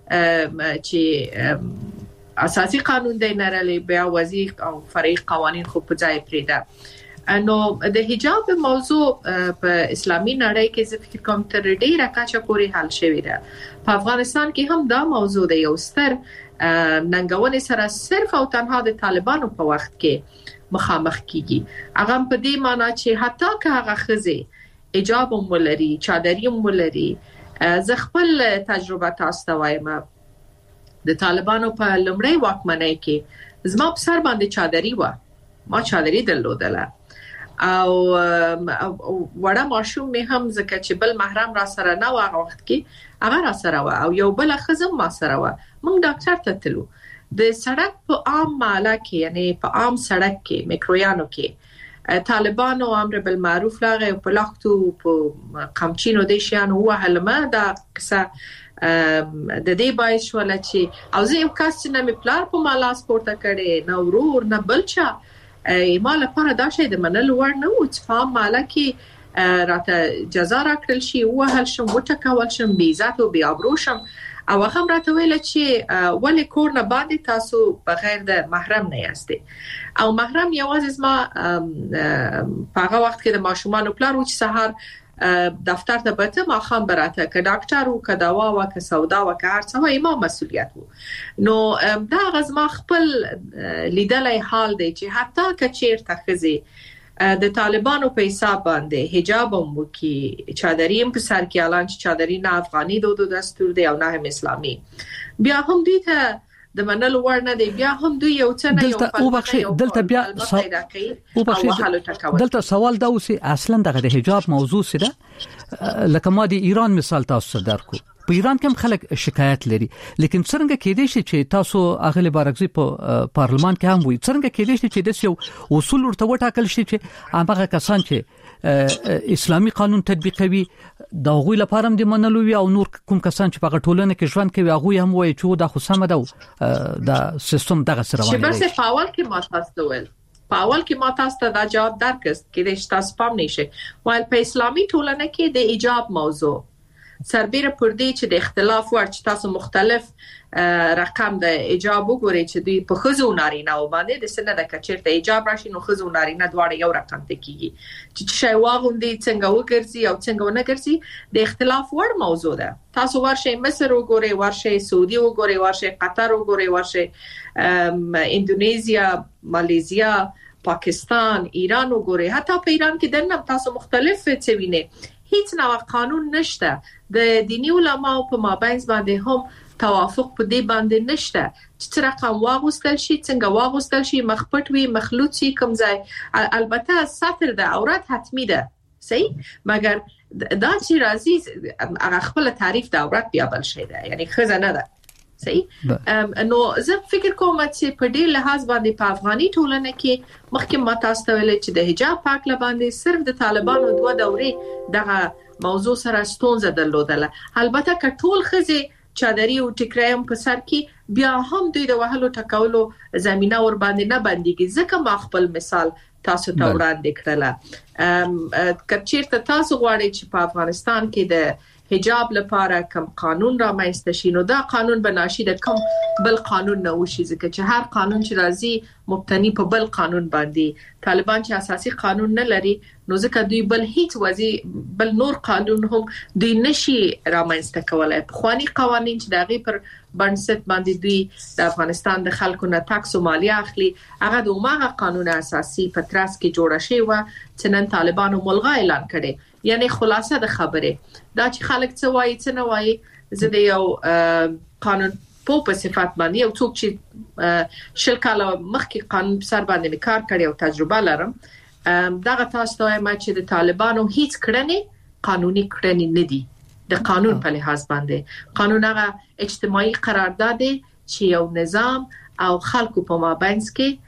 چې اساسي قانون دی نړۍ بیا وظیف او فرعي قوانين خو په ځای پریده نو د حجاب موضوع په اسلامي نړۍ کې زه فکر کوم تر ډیره کچه پورې حل شوی ده په افغانستان کې هم دا موضوع دی یو ستر ننګونې سره صرف او تنها د طالبانو په وخت کې مخامخ کیږي هغه په دې معنی چې حتی که هغه خزه حجاب ولري چادري ولري زه خپل تجربه تاسو ته وایم د طالبانو په لومړی واکمنۍ کې زما په سر باندې چادري و ما چادري درلودله او وړه ماشوم مې هم ځکه چې بل محرم را سره نه و هغه وخت کې هغه را سره و او یو بل خزم ما سره و موږ ډاکټر ته تلو د سړک په عام مالا کې یعنی په عام سړک کې میکرویانو کې طالبانو امر بالمعروف لاغه په لختو په قمچینو د شیانو وهلمه دا قصه د دې باعث ولا چې او زه یو کس چې نه می پلار په مالا سپورت کړي نه ورور نه بلچا ما لپاره دا شی د منل ور نه و چې فهم مالا کې راته جزا راکړل شي وهل شم وټکول شم بی عزت او بی ابرو شم او هغه راته ویل چې ولې کور نه باندې تاسو بغیر د محرم نه یاستئ او محرم یوازې ما په هغه وخت کې د ماشومان پلار و چې سهار دفتر ته بته ما خام براته ک ډاکټر او ک دوا او ک سودا او ک هر څه یې ما مسؤلیت وو نو دا غزما خپل لیدلای حال دی چې حتی ک چیرته خزي د طالبانو په حساب باندې حجاب هم وکي چادریم په سر کې اعلان چې چادري نه افغاني دود دستور دی او نه هم اسلامي بیا هم دوی ته د منل ور نه دی بیا هم دوی یو څه نه یو او بخښي دلته بیا او بخښي دلته سوال دا اوسي اصلا دغه د حجاب موضوع سره لکه ما د ایران مثال تاسو درکو په ایران کې هم خلک شکایت لري لیکن څنګه کېدې شي چې تاسو اغلی بارکزي په پارلمان کې هم وي څنګه کېدې شي چې د یو اصول ورته وټاکل شي چې هغه کسان چې اسلامي قانون تطبیقوي دا غوي لپاره هم د منلو وي او نور کوم کسان چې په ټولنه کې ژوند کوي هغه هم وایي چې دا خو سم ده دا سیستم دغه سره وایي چې بس په اول کې ما تاسو ول په اول کې ما تاسو ته دا جواب درکست کې د تاسو پام نشي وایي په اسلامي ټولنه کې د ایجاب موضوع سربېره پر دې چې د اختلاف ور چې تاسو مختلف رقم د ایجاب وګورئ چې دوی په خزو نارینه و باندې د سنه د کچرته ایجاب راشي نو خزو نارینه دواړه یو رقم ته کیږي چې شی واغوندي څنګه وګرځي او څنګه ونه ګرځي د اختلاف ور موضوع ده تاسو ورشي مصر وګورئ ورشي سعودي وګورئ ورشي قطر وګورئ ورشي اندونیزیا ماليزیا پاکستان ایران وګورئ حتی په ایران کې دنه تاسو مختلف څه وینئ هیڅ نوع قانون نشته د دینی علماو په مابین باندې هم توافق په دې باندې نشته چې رقم واغوستل شي څنګه واغوستل شي مخپټ وي مخلوط شي کوم ځای البته ساتر د عورت حتمی ده صحیح مګر دا چې راځي هغه خپل تعریف د عورت بیا بل شي ده یعنی خزانه ده صحیح نو زه فکر کوم چې په دې لحاظ باندې په افغاني ټولنه کې مخکې ما تاسو ته ویل چې د حجاب پاک لباندې صرف د طالبانو دوه دورې دغه موضوع سره ستونزه درلودله البته کټول خزي چادري او ټیکرایم په سر کې بیا هم دوی د وهلو ټکولو زمينه ور باندې نه باندې ځکه ما خپل مثال تاسو ته وړاندې کړله کچیرته تاسو غواړئ چې په افغانستان کې د حجاب لپاره کوم قانون را مېسته شي نو دا قانون بناشي د کوم بل قانون نه وشي ځکه چې هر قانون چې راځي مبتني په بل قانون باندې طالبان چې اساسي قانون نه لري نو ځکه دوی بل هیڅ وځي بل نور قانون هم دوی نشي را مېسته کولای خواني قوانين چې دغه پر بنسټ باندې دوی د افغانستان د خلکو نه ټاکس او مالیه اخلي هغه د عمومي قانون اساسي په تراس کې جوړ شوی و چې نن طالبانو ملغا اعلان کړي یعنی خلاصه د خبره دا چې خلک څه وایي څه نه وایي زه د یو قانون په صفات باندې یو څوک چې شل کاله مخکې قانون سر باندې کار کړی او تجربه لرم دغه تاسو ته ما چې د طالبانو هیڅ کړنې قانوني کړنې نه دي د قانون په لحاظ باندې قانون هغه اجتماعي قرارداد دی چې یو نظام او خلکو په مابین کې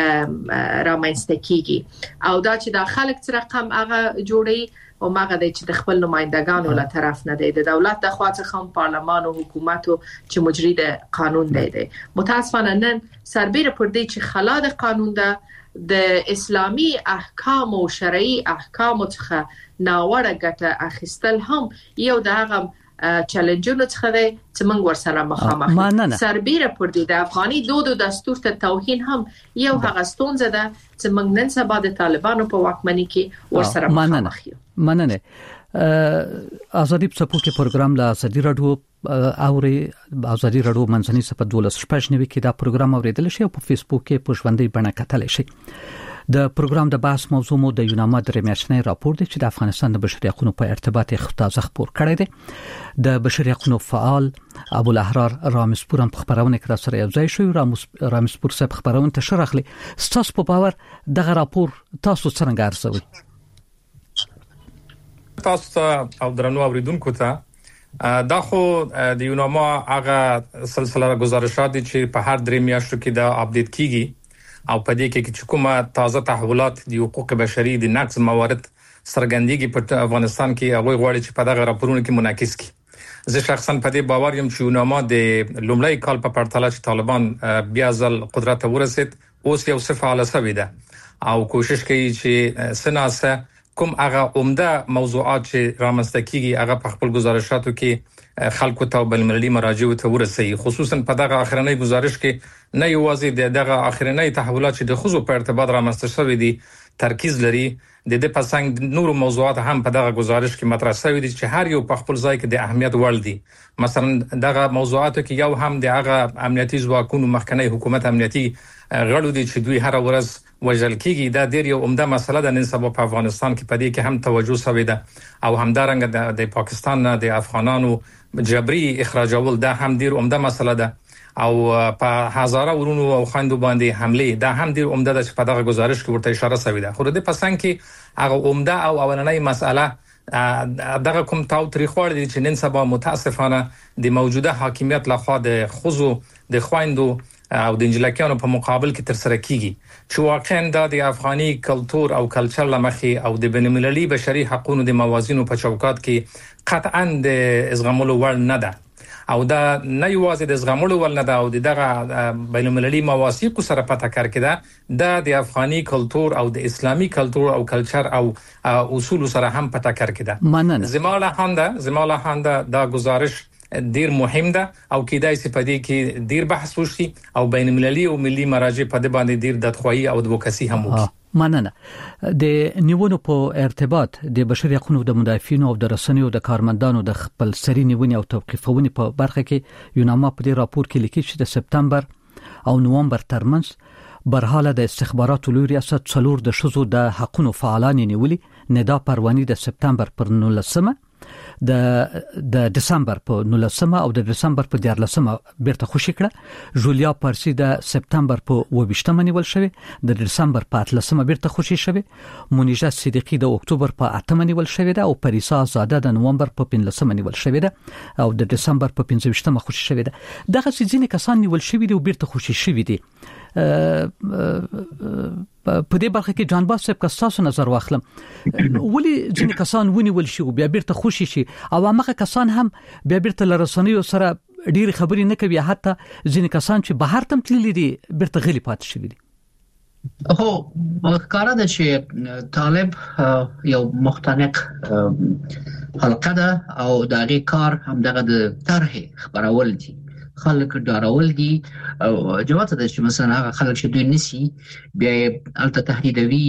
رامنځته کیږي او دا چې د خلک سره رقم هغه جوړي او ماغه د چې د خپل نمائندګانو له طرف نه دی د دولت د خواڅ خام پارلمان او حکومت چې مجری د قانون دی متاسفانه نن سربېره پر دې چې خلا د قانون ده د اسلامي احکام او شرعي احکام څخه ناوړه ګټه اخیستل هم یو د هغه چیلنجونو څخه دی چې موږ ورسره مخامخ سربېره پر دې د افغاني دود او دستور ته توهین هم یو هغه ستونزه ده چې موږ نن سبا د طالبانو په واکمنۍ کې ورسره مخامخ یو مننه ازادي په پوکي پروګرام لا ازادي رادیو اوري ازادي رادیو منځني صفه 12 شپږ نوي کې دا پروګرام اوریدل شي او په فیسبوک کې په ژوندۍ بڼه کتل شي د پروګرام د بحث موضوع مو د یوناما د میاشتنی راپور دی چې د افغانستان د بشري حقوقو په ارتباط تازه خبر کړی دی. د بشري حقوقو فعال ابو الاحرار رامسپور هم خبرونه کړه سره یو ځای شو. رامسپور صاحب خبرونه تشریح کړي. تاسو په باور دغه راپور تاسو څنګه ارزوي؟ تاسو او درنو اوریدونکو ته دا خو د یوناما هغه سلسله گزارشات دي چې په هر 3 میاشتو کې دا اپډیټ کیږي او په دې کې چې کومه تازه تحولات د حقوق بشري د نقض موارد سرګندګي په افغانستان کې هغه غواړي چې په دغه راپورونو کې منعکس کړي. زه شخصا په دې باور یم چې یوناما د لومړی کال په پرتله چې طالبان بیا ځل قدرت ورسید اوس یو څه فعال شوی ده او کوشش کوي چې سناسه کوم هغه عمده موضوعات چې رامنځته کیږي هغه په خپل گزارشاتو کې خلکو ته بلملي مراجع ته ورسي. خصوصا په دغه اخرنۍ گزارش کې نه یوازې دغه اخرنۍ تحولات چې د خزو په ارتباط رامنځته شوی دي ترکیز لري، د دې پسنګ نور موضوعات هم په دغه گزارش کې مطرح شوی دي چې هر یو په خپل ځای کې د اهمیت وړ دي. مثلا دغه موضوعاتو کې یو هم د هغه امنیتي ځواکونو مخکنی حکومت امنیتي غړو دي چې دوی هر ورځ وژل کیږي. دا ډیر یو عمده مسله ده نن سبا په افغانستان کې، په دې کې هم توجه شوی ده او همدارنګه د پاکستان نه د افغانانو جبري اخراجول دا هم ډیر عمده مسله ده او په هزاره ورونو او خويندو باندې حمله دا هم ډیر عمده ده چې په دغه گزارش کې ورته اشاره شوی ده. خو د پسند کې هغه عمده او اولنۍ مسأله دغه کوم تاریخ ور دي چې نن سبا متاسفانه د موجوده حاکمیت لخوا د خزو د خويندو او د انجلکانو په مقابل کې تر سره کیږي چې واقعا د افغاني کلچر او کلچر لمخي او د بین‌المللي بشري حقوقو د موازینو په چوکاټ کې قطعا د ازغمولو ور نه ده او دا نه یوازې د ازغمولو ور نه ده او دغه بین‌المللي مواثیق سره په تکر کې ده د افغاني کلچر او د اسلامي کلچر او کلچر او اصول سره هم په تکر کې ده. زماله هانده دا گزارش ډیر مهم ده او کېدای شي په دې کې ډیر بحث وشي او بین‌المللي او ملي مراجع په دې باندې ډیر دتخوایي او ادوکاسي هم وکړي. مننه. د نیونو په ارتباط د بشري حقوقو د مدافعینو او د رسنیو د کارمندانو د خپل سری نیونې او توقيفونې په برخه کې یوناما په دې راپور کې لیکي چې د سپتمبر او نومبر ترمنځ برحاله د استخباراتو لوی ریاست څلور د شذو د حقوقو فعالان نیولې. ندا پروانی د سپتمبر پر 19 د دسمبر په 19 او د دسمبر په 14 بیرته خوشی کړه. جولیا پارسی د سپتمبر په 22 نیول شوی، د دسمبر په 13 بیرته خوشی شوی. مونیجا صدیقی د اکتوبر په 8 نیول شوی ده او پریسا زاده د نومبر په 15 نیول شوی ده او د دسمبر په 15 خوشی شوی ده. دغه ځینې کسان نیول شوی دي او بیرته خوشی شوی دي. په دې برخه کې جان باس صاحب کا تاسو نظر واخلم ولی ځینې کسان ونیول شي او بیا بیرته خوشی شي او هغه کسان هم بیا بیرته لرسنیو سره ډیر خبرې نه کوي، حتی ځینې کسان چې بهر تم تللی دي بیرته غلی پات شي دي. هو ښکاره ده چې طالب یو مختنق حلقه ده او دغه کار هم دغه د طرح خبرول دي، خلک ډارول دي او جواب ده چې مثلا هغه خلک چې دوی نسی بیا الته تهدیدوي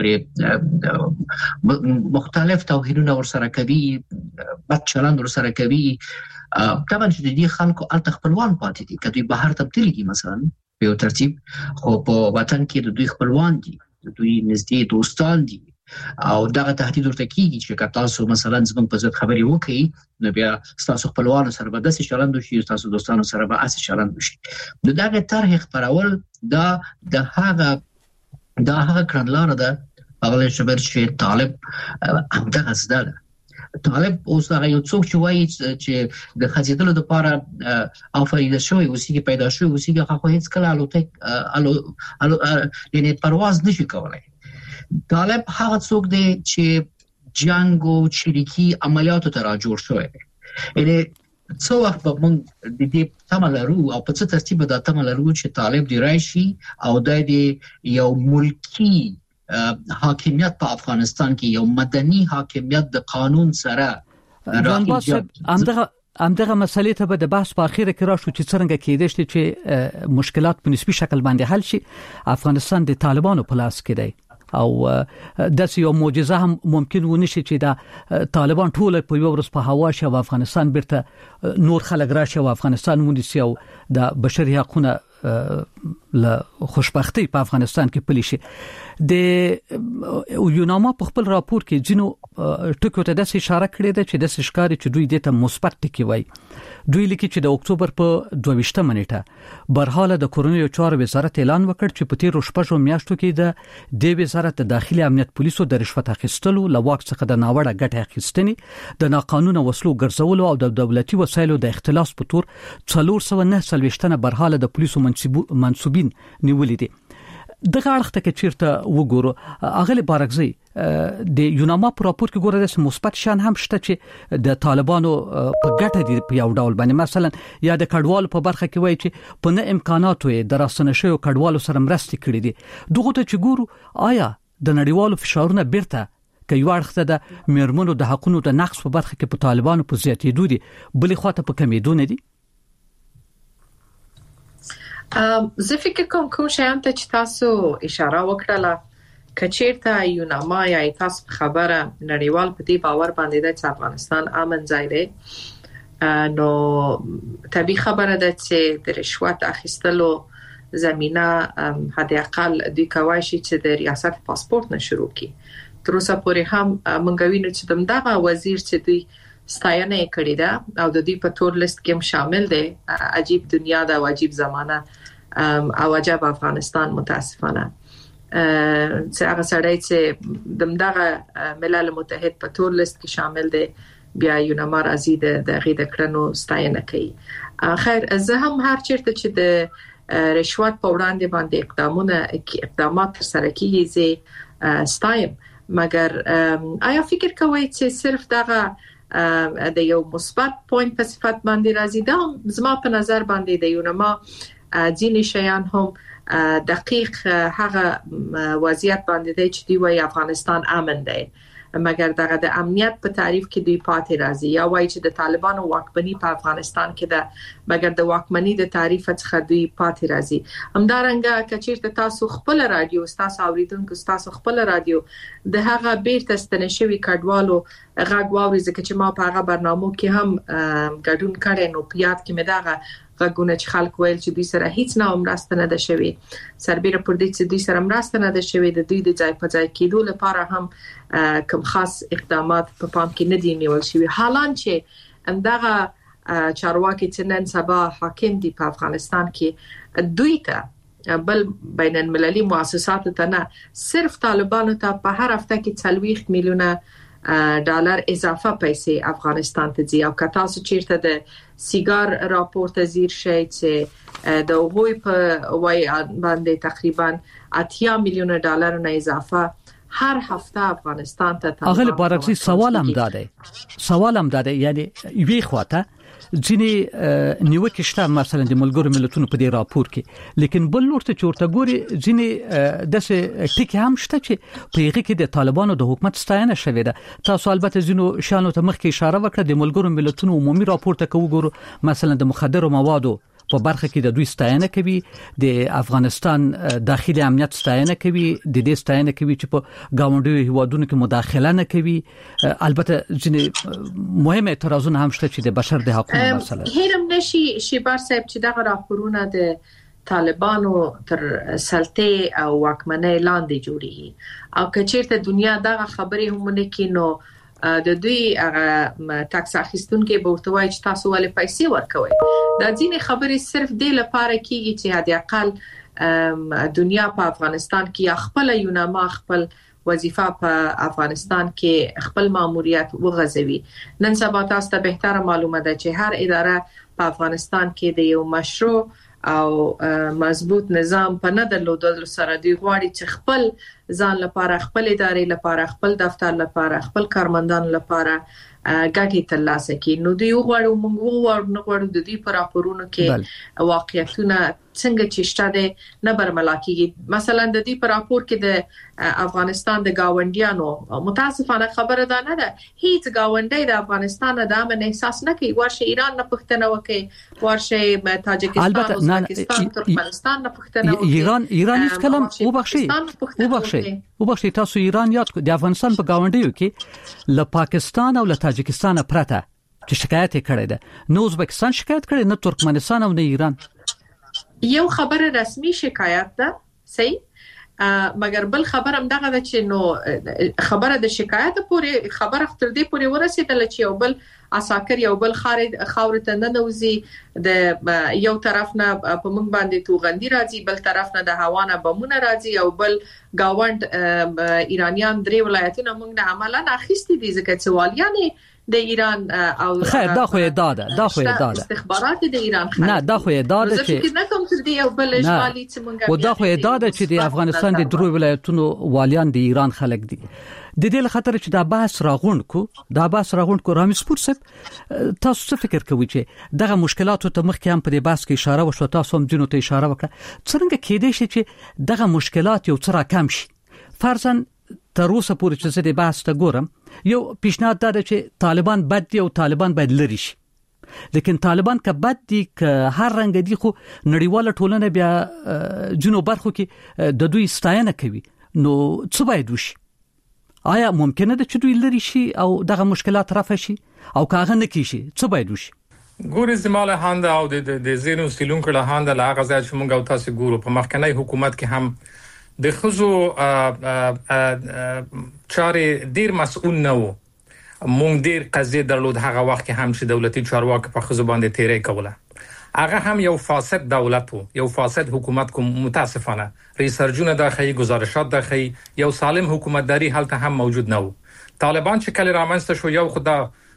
مختلف توهینونه ورسره کوي، بد چلند ورسره کوي. طبعا چې دې خلکو الته خپلوان پاتې دي، کله دوی بهر ته تللی مثلا په ترتیب خو په وطن کې د دوی خپلوان دي، د دوی نږدې دوستان دي او دغه تهدید ورته کیږي چې تاسو مثلا زموږ په ضد خبري وکړي نو بیا تاسو خپلوانو سره به داسې چلند وشي، تاسو دوستانو سره به اسې چلند وشي. دغه طرح خبرول د هغه کړنلاره ده هغه چې طالب همدغه زده ده. طالب اوس هغه یو څوک چې وایي چې د خزیدلو لپاره افریده شوی اوسېږي پیدا شوی اوسېږي هغه هیڅ کله یعنی پرواز نشي کولای. طالب هغه څوک دی چې جنگ او چریکي عملیاتو ته راجوړ شوی دی. یعنی څو وخت به موږ د دې تملرو او په څه ترتیب د تملرو چې طالب دی راشي او د یو ملکی حاکمیت په افغانستان کې یو مدني حاکمیت د قانون سره همدغه مسلې ته به د بحث په اخیره کې راشو چې څنګه کېدای شي چې مشکلات په نسبی شکل باندې حل شي. افغانستان د طالبانو په لاس کې دی او د یو معجزه هم ممکن ونشي چې دا طالبان ټول په یو ورځ په هوا شي او افغانستان بیرته نور خلک راشي او افغانستان ونیسي او د بشري حقوقو له خوشبختی په افغانستان کې پلی شي. د یوناما په خپل راپور کې جنو ټکو ته د اشاره کړې ده چې د ښکاری چې دوی د مثبت ټکی وای. دوی لیکي چې د اکتوبر په 22 نیټه برحاله د کورونی چارو وزارت اعلان وکړ چې په تیر شپږو میاشتو کې د وزارت داخلي امنیت پولیسو د رشوت اخیستلو لواک څخه د ناوړه ګټه اخیستنې د ناقانونه وسلو ګرځولو او د دولتي وسایلو د اختلاس په تور 449 برحاله د پولیسو منسوبین نیولې دي. دغه اړخ ته چیرته وګورو اغلی بارکزی د یوناما په راپور کې ګوره د مثبت شان هم شته چې د طالبانو په ګټه دي په یو ډول باندې مثلا یا د کډوالو په برخه کې وایي چې په نه امکاناتو د راسنه شوی کډوالو سره مرستې کړې دي. دغه ته چې ګورو آیا د نړیوالو فشارونه بیرته که یو اړخ ته د میرمنو د حقوقو د نقص په برخه کې په طالبانو په زیاتېدو دي بلې خواته په کمیدو نه دي؟ زه فکر کوم شیان ته چې تاسو اشاره وکړه کچیرته یوناما یا تاسو خبره نړیوال په دې باور باندې ده چې افغانستان امن ځای دی نو طبي خبره ده چې د رشوت اخیستلو زمينه حد اقل د کوي چې د ریاست پاسپورت نه شروع کی. تر اوسه پورې هم مونږ وینو چې دغه وزیر چې دوی ستاینه کړې ده او د دې په تور لیست کې هم شامل دي. عجیب دنیا ده او عجیب زمانہ او عجب افغانستان متاسفانه چې هغه سړی چې دغه ملل متحد په تور لیست کې شامل دي بیا یوناما راځي د غیده کړنو ستاینه کوي. خیر زه هم هر چیرته چې د رشوت په وړاندې باندې اقدامات تر سره کیږي ستایم مګر آیا فکر کوئ چې صرف دغه د یو مثبت پوینټ په صفت باندې راځي؟ دا زما په نظر باندې د یوناما ځینې شیان هم دقیق هغه وضعیت باندې دی چې دی وايي افغانستان امن دی مګر دغه د امنیت په تعریف کې دی پاتې راځي یا وايي چې د طالبانو واکمني په افغانستان کې ده مګر د واکمني د تعریف څخه دی پاتې راځي. همدارنګه کچیرته تاسو خپل رادیو تاسو اوریدونکو تاسو خپل رادیو د هغه بیرته ستنشوي کډوالو غږ واوري ځکه چې ما په هغه برنامه کې هم ګډون کړی نو په یاد کې مې دغه غږونه چې خلک ویل چې دوی سره هیڅ نه مرسته نه ده شوی سربېره پر دې چې دوی سره مرسته نه ده شوی د دوی د ځای په ځای کېدو لپاره هم کوم خاص اقدامات په پام کې نه دي نیول شوی. حالان چې دغه چارواکي چې نن سبا حاکم دي په افغانستان کې دوی ته بل بین المللي مؤسسات ته نه صرف طالبانو ته په هر هفته کې 40 میلیونه ډالر اضافه پیسې افغانستان ته ځي او که تاسو چیرته د سیګار راپور ته ځیر شئ چې د هغوی په وای باندې تقریبا 80 میلیونه ډالر نه اضافه هر هفته افغانستان ته اغل بارکزی سوال هم داده یعنی یوې خواته ځینې نیوکې شته مثلا د ملګرو ملتونو په دې راپور کې لیکن بل لورته چورته ګوري ځینې د ټکی هم شته چې په هغه کې د طالبانو د حکومت ستاینه شوې ده. تاسو البته ځینو شانو ته مخکې اشاره وکړه د ملګرو ملتونو عمومي راپور ته وګورو مثلا د مخدر موادو په برخه کې د دوی ستاینه کوي د افغانستان داخلي امنیت ستاینه کوي د دې ستاینه کوي چې په گاونډي هیوادونو کې مداخله نه کوي. البته ځینې مهمه اعتراضونه هم شته چې د بشر د حقوقو مسله هیرم نشي شیبار صاحب چې دغه راپورونه د طالبانو تر سلطه او واکمنۍ لاندې جوړي او کچیرته دنیا دغه خبرې هم نه کینو د دوی هغه ټاکس اخیستونکو به ورته وایي چې تاسو ولې پیسې ورکوي. دا ځینې خبرې صرف د لپاره کیږي چې حد اقل دنیا په افغانستان کې خپل یوناما خپل وظیفه په افغانستان کې خپل ماموریت وغځوي. نن سبا تاسو ته بهتره معلومه ده چې هر اداره په افغانستان کې د یو مشروع او مضبوط نظام په نه درلودلو سره دی غواړي چې خپل ځان لپاره خپل ادارې لپاره خپل دفتر لپاره خپل کارمندان لپاره ګټې ترلاسه کړي. نو دوی غواړي موږ نه غواړو د دې پر راپورونو کې واقعیتونه څنګه چې شته ده نه برملا کیږي. مثلا د دې پر راپور کې د افغانستان د گاونډیانو متاسفانه خبره ده نه ده هیڅ گاونډی د افغانستان د امن احساس نه کوي. ورشه ایران نه پښتنه وکي ورشه تاجکستان ازبکستان ترکمنستان نه پښتنه وکي ایران هیڅ کلم وبخښي تاسو ایران یاد د افغانستان په گاونډیو کې له پاکستان او له تاجکستان پرته چې شکایت کړي ده نو ازبکستان شکایت کړي نه ترکمنستان او نه ایران. یو خبره رسمي شکایت ده صحیح مګر بل خبر هم دغه د چې نو خبره د شکایت پورې خبره تر دې پورې ورسېدل چې یو بل عساکر یو بل خاور ته ننوزي د یو طرف نه په موږ باندې توغندي راځي بل طرف نه د هوا نه بمونه راځي یو بل گاوند ایرانیان درې ولایتونه موږ نه عملاً اخیستي دي ځکه چې والیانې د ایران او خیر دا خو ادعا استخبارات د ایران نه دا خو ادعا ده چې نه کوم تر دې یو بل اشغالي چې موږ او دا خو ادعا ده چې د افغانستان د درو ولایتونو والیان د ایران خلک دي د دې خاطر چې دا بحث راغوند کو رامز پور صاحب تاسو څه فکر کوئ چې دغه مشکلاتو ته مخکې هم په دې بحث کې اشاره وشو تاسو هم دینو ته اشاره وکړه څنګه کېدای شي چې دغه مشکلات یو څه راکم شي فرضاً تر اوسه پورې چې د بحث ته ګورم یو پیشنهاد ده چې طالبان بد دي او طالبان باید لري شي لیکن طالبان که بد دي که هر رنګ دي خو نړیواله ټولنه بیا جنوب برخو کې د دوی ستاینه کوي نو څه باید وشي آیا ممکنه ده چې دوی لري شي او دغه مشکلات رفع شي او کاغه نه کیشي څه باید وشي ګورې زماله هاند او د زینو سیلون کړه هاند لا غزا چې موږ او تاسو ګورو په مخکنی حکومت کې هم د خزو چارې ډیر مسؤل نه وو مونږ ډیر قضیه درلود هغه وخت کې هم چې دولتي چارواکي په خزو باندې تیرې کوله هغه هم یو فاسد دولت وو یو فاسد حکومت کوم متاسفانه ریسرچونه داخلي گزارشات داخلي یو سالم حکومتداري هلته هم موجود نه وو طالبان چې کله رامنځته شو یو خدا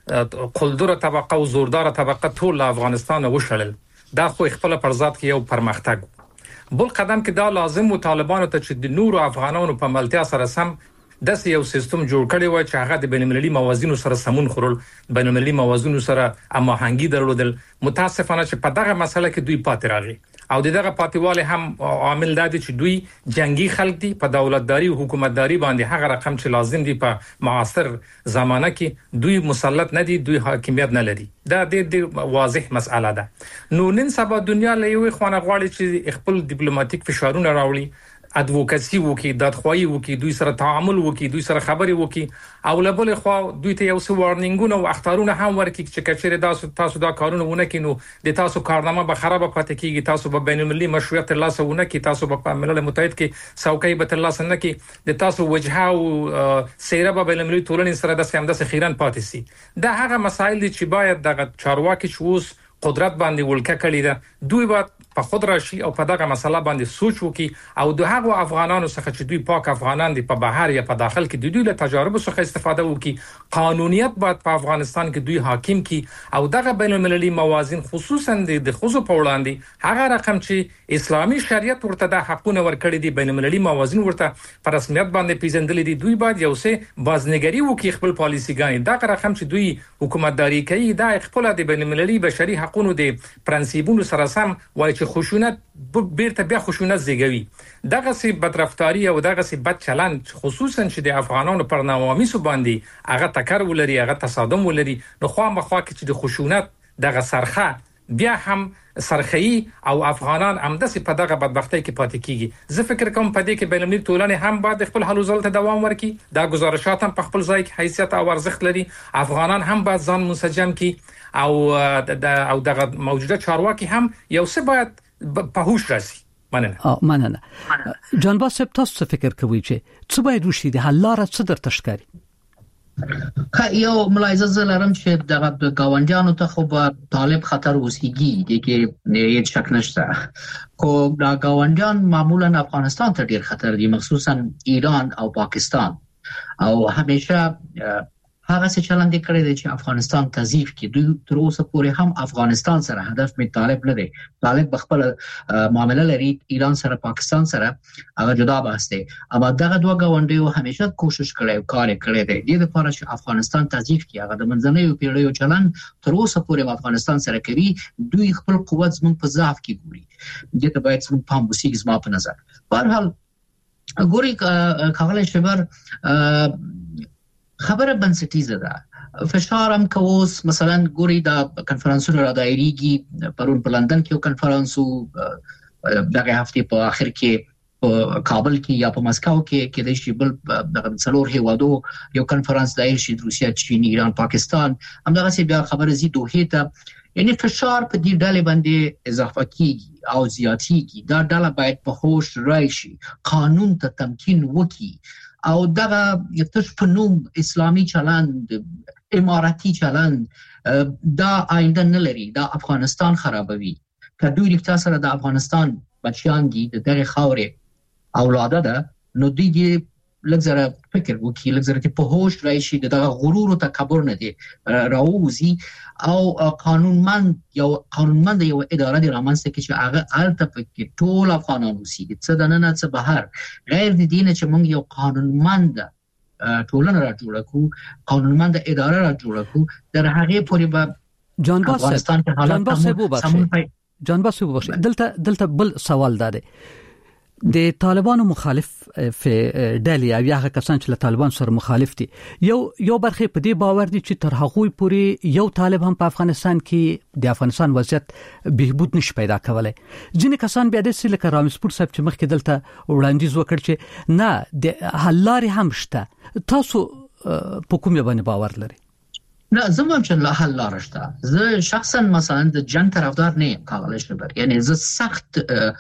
قلدره طبقه او زوردار طبقه ټول افغانستان وشړل دا خو خپل پر ذات کې یو پرمختګ بل قدم کې دا لازم و طالبانو ته چې د نورو افغانانو په ملتیا سره سم د یو سیستم جوړ کړي و چې هغه د بین المللي موازینو سره سمون خورل بین المللي موازینو سره هماهنګي درلودل متاسفانه چې په دغه مسله کې دوی پاتې راغلي او دغه پاتېواله هم عامل دی چې دوی جنگي خلک دي په دولتداري او حکومتداري باندې هغه رقم چې لازم دي په معاصر زمانه کې دوی مسلط نه دي دوی حاکمیت نه لري دا د واضح مسأله ده نو نن سبا دنیا له یو خوانه غواړي چې خپل ډیپلوماټیک فشارونه راوړي ادوکاسي وکي دادخواهي وکي دوی سره تعامل وکي دوی سره خبري وکي او لبل خو دوی ته یو څه وارنینګونه او اختارونه هم ورکي چې کچره تاسو دا کارونه ونه کینو د تاسو کارنامه به خراب پاتې کیږي تاسو به بین المللي مشروعیت الله سونه کی تاسو به ملل متحد کې څوکۍ به الله سن کی د تاسو وجهه او سیره به بین المللي ټولنې سره د سیمده خیران پاتې سي دا هغه مسایل دي چې باید دغه چارواکي شوس قدرت باندې ولکه کړی ده دوی به په خود راشي او په دغه مسله باندې سوچ وکي او د هغو افغانانو څخه چې دوی پاک افغانان دي په بهر یا په داخل کې د دوی له تجارب څخه استفاده وکي قانونیت باید په افغانستان کې دوی حاکم کی او دغه بین المللي موازین خصوصا د خصوص په وړاندې هغه رقم چې اسلامي شریعت ورته د حقونه ورکړي دي بین المللي موازین ورته په رسمیت باندې پیژندل دي دوی باید یو څه بازنګری وکي خپل پالیسيګان دغه رقم چې دوی حکومتداري کوي دا خپل د بین المللي بشري حقوقو د پرنسيپونو سره سم وایي چې خشونت بیرته بیا خشونت زیږوي دغه سي بدرفتاری او دغه سي بد چلند خصوصا چې د افغانانو پر نواميسو باندې هغه تکر ولري هغه تصادم ولري نو خو چې د خشونت دغه سرخه بیا هم سرخی او افغانان همداسې په دغه بدبختی کې پاتې کیږي زه فکر کوم په دې کې بین المللي ټولنې هم باید خپل حل وزل ته دوام ورکړي دا گزارشات هم په خپل ځای کې حیثیت او ارزښت لري افغانان هم باید ځان منسجم کړي او دغه موجوده چارواکي هم یو څه باید په هوش راشي مننه جان باسب تاسو فکر کوئ چې څه باید وشي د حل لاره څه درته ښکاري یو ملاحظه لرم چې د گاونډیانو ته خو به طالب خطر اوسېږي د کې هیڅ شک نشته خو دا گاونډیان معمولا افغانستان ته ډیر خطر دي مخصوصا ایران او پاکستان او همیشه هغه څه چلند کړی دی چې افغانستان تضعیف کړي دوی تر اوسه پورې هم افغانستان سره هدف می طالب نه دی طالب بخپل معاملې لري ایران سره پاکستان سره هغه جدا بحث دی اما دغه دوه غونډیو همیشه کوشش کړي او کار کړی دی د لپاره چې افغانستان تضعیف کړي هغه د منځنیو پیړیو چلند تر اوسه پورې افغانستان سره کوي دوی خپل قوت زموږ په ضعف کې ګوري دغه باید څنګه پام وسیږي زما په نظر په هر حال ګوري کاغله شبر خبره بنسټیزه ده فشار هم کوس مثلا ګوري دا کنفرانسونه را دایریږي پرون په لندن کې یو کنفرانسو دغه هفته په اخر کې په کابل کې یا په مسکو کې د شیبل د څلور هیوادو یو کنفرانس دایره شي روسیا چین ایران پاکستان همدغه څه بیا خبره زی دوه ته یعنی فشار په دې ډلې باندې اضافه کیږي او زیاتیږي. دا ډله باید په هوش راشي، قانون ته تمکین وکړي او دغه تش په نوم اسلامي چلند، اماراتي چلند دا آینده نه لري. دا افغانستان خرابوي. که دوی رښتیا سره د افغانستان بچیان دي، د دغه خاورې اولاده ده، نو دوی لږ فکر وکړي، لږ په هوش راشي، دغه غرور او تکبر نه دي راووزي او قانونمند یو اداره دی رامنځته کړي چې هغه الته پکې ټول افغانان اوسېږي، څه دننه څه بهر، غیر د دې نه چې موږ یو قانونمند ټولنه را جوړه کړو، قانونمند اداره را جوړه کړو، در هغه پورې به افغانستان کې حالات جانباس وبخښي. دلته بل سوال ده د طالبانو مخالف ډلې او هغه کسان چې له طالبان سره مخالف دي، یو برخه په دې باور دي چې تر هغه پورې یو طالب هم په افغانستان کې د افغانستان وضعیت بهبود نشي پیدا کولای. ځینې کسان بیا د سیل کرامسپور صاحب چې مخکې دلته وړاندیز وکړ چې نه د حل لارې هم شته. تاسو په کومه باندې باور لرئ؟ نه، زموږ چې له حل لار شته. زه شخصا مثلا د جنگ طرفدار نه یم کاغلی شبر، یعنی زه سخت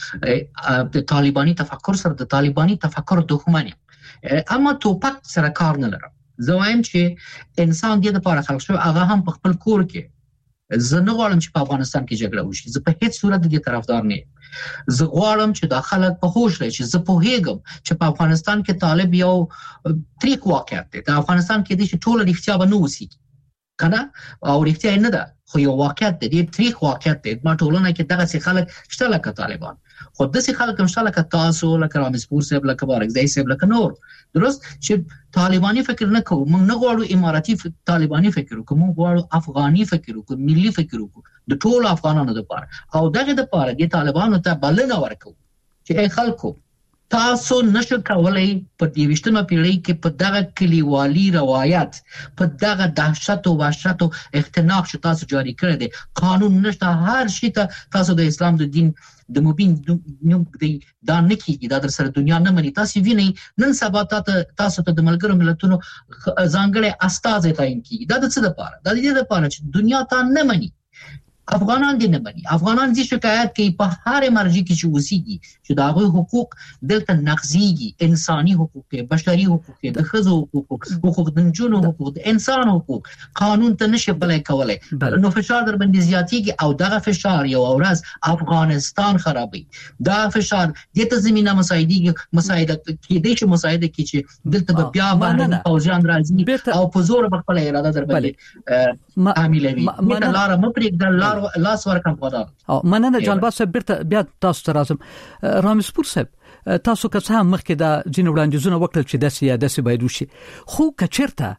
د طالبانی تفکر سره د طالبانی تفکر دښمن یم، اما توپک سره کار نه لرم. زه وایم چې انسان دې لپاره خلق شوی، هغه هم په خپل کور کې. زه نه غواړم چې په افغانستان کې جګړه وشي، زه په هیڅ صورت دې طرفدار نه یم. زه غواړم چې د خلک په هوش راشي. زه پوهیږم چې په افغانستان کې طالب یو تریک واقعیت دی. د افغانستان کې د ټول رښتیا به نه اوسېږي کنه، او رښتیا نه ده، خو یو واقعیت دی، تریخ واقعیت دی. ما ټولنه کې دغه سي خلک شته لکه طالبان، خو د سي خلک هم شته لکه تاسو، لکه رامسپور صاحب، لکه بارکزی صاحب، لکه نور. درست چې طالبانی فکر نه کوو، موږ نه غواړو اماراتي طالبانی فکر وکړو، موږ غواړو افغاني فکر وکړو، ملي فکر وکړو د ټولو افغانانو لپاره. او دغه لپاره د طالبانو ته بلنه ورکوو چې ای خلکو، تاسو نشو کولای په 20مه پیړۍ کې په دغه کلیوالي روایت، په دغه دهشت او وحشت او اختناق چې تاسو جاری کړی دی، قانون نشته، هر شي ته تاسو د اسلام د دین د مبین نوم دی دا نه کیږي، دا در سره دنیا نه مني. تاسو وینئ نن سبا تاسو ته د ملګرو ملتونو ځانګړی استازی تعیین کیږي. دا د څه لپاره؟ دا د دې لپاره چې دنیا ته نه مني، افغانان دې نه مني. افغانان دې شکایت کوي په هر مرجع کې چې وسیږي چې دا غوي حقوق دلته نقضيږي، انساني حقوق، بشري حقوق، د ښځو حقوق، حقوق د نجونو حقوق، د انسان حقوق، قانون ته نشي بلای کولای. نو فشار در باندې زیاتیږي او دغه فشار یو ورځ افغانستان خرابوي. دا فشار دې ته زمينه مساعده کې دې چې مساعده کې چې دلته بیا باندې فوجان راځي او په زور خپل اراده در باندې عاملوي. مې لار مپریږدل لاس ورکم خدا. او مننه جانباس صاحب، بیرته بیا تاسو ته راځم. رامسپور صاحب، تاسو که څه هم مخکې دا ځینې وړاندیزونه وکړل چې داسې باید وشي، خو کچیرته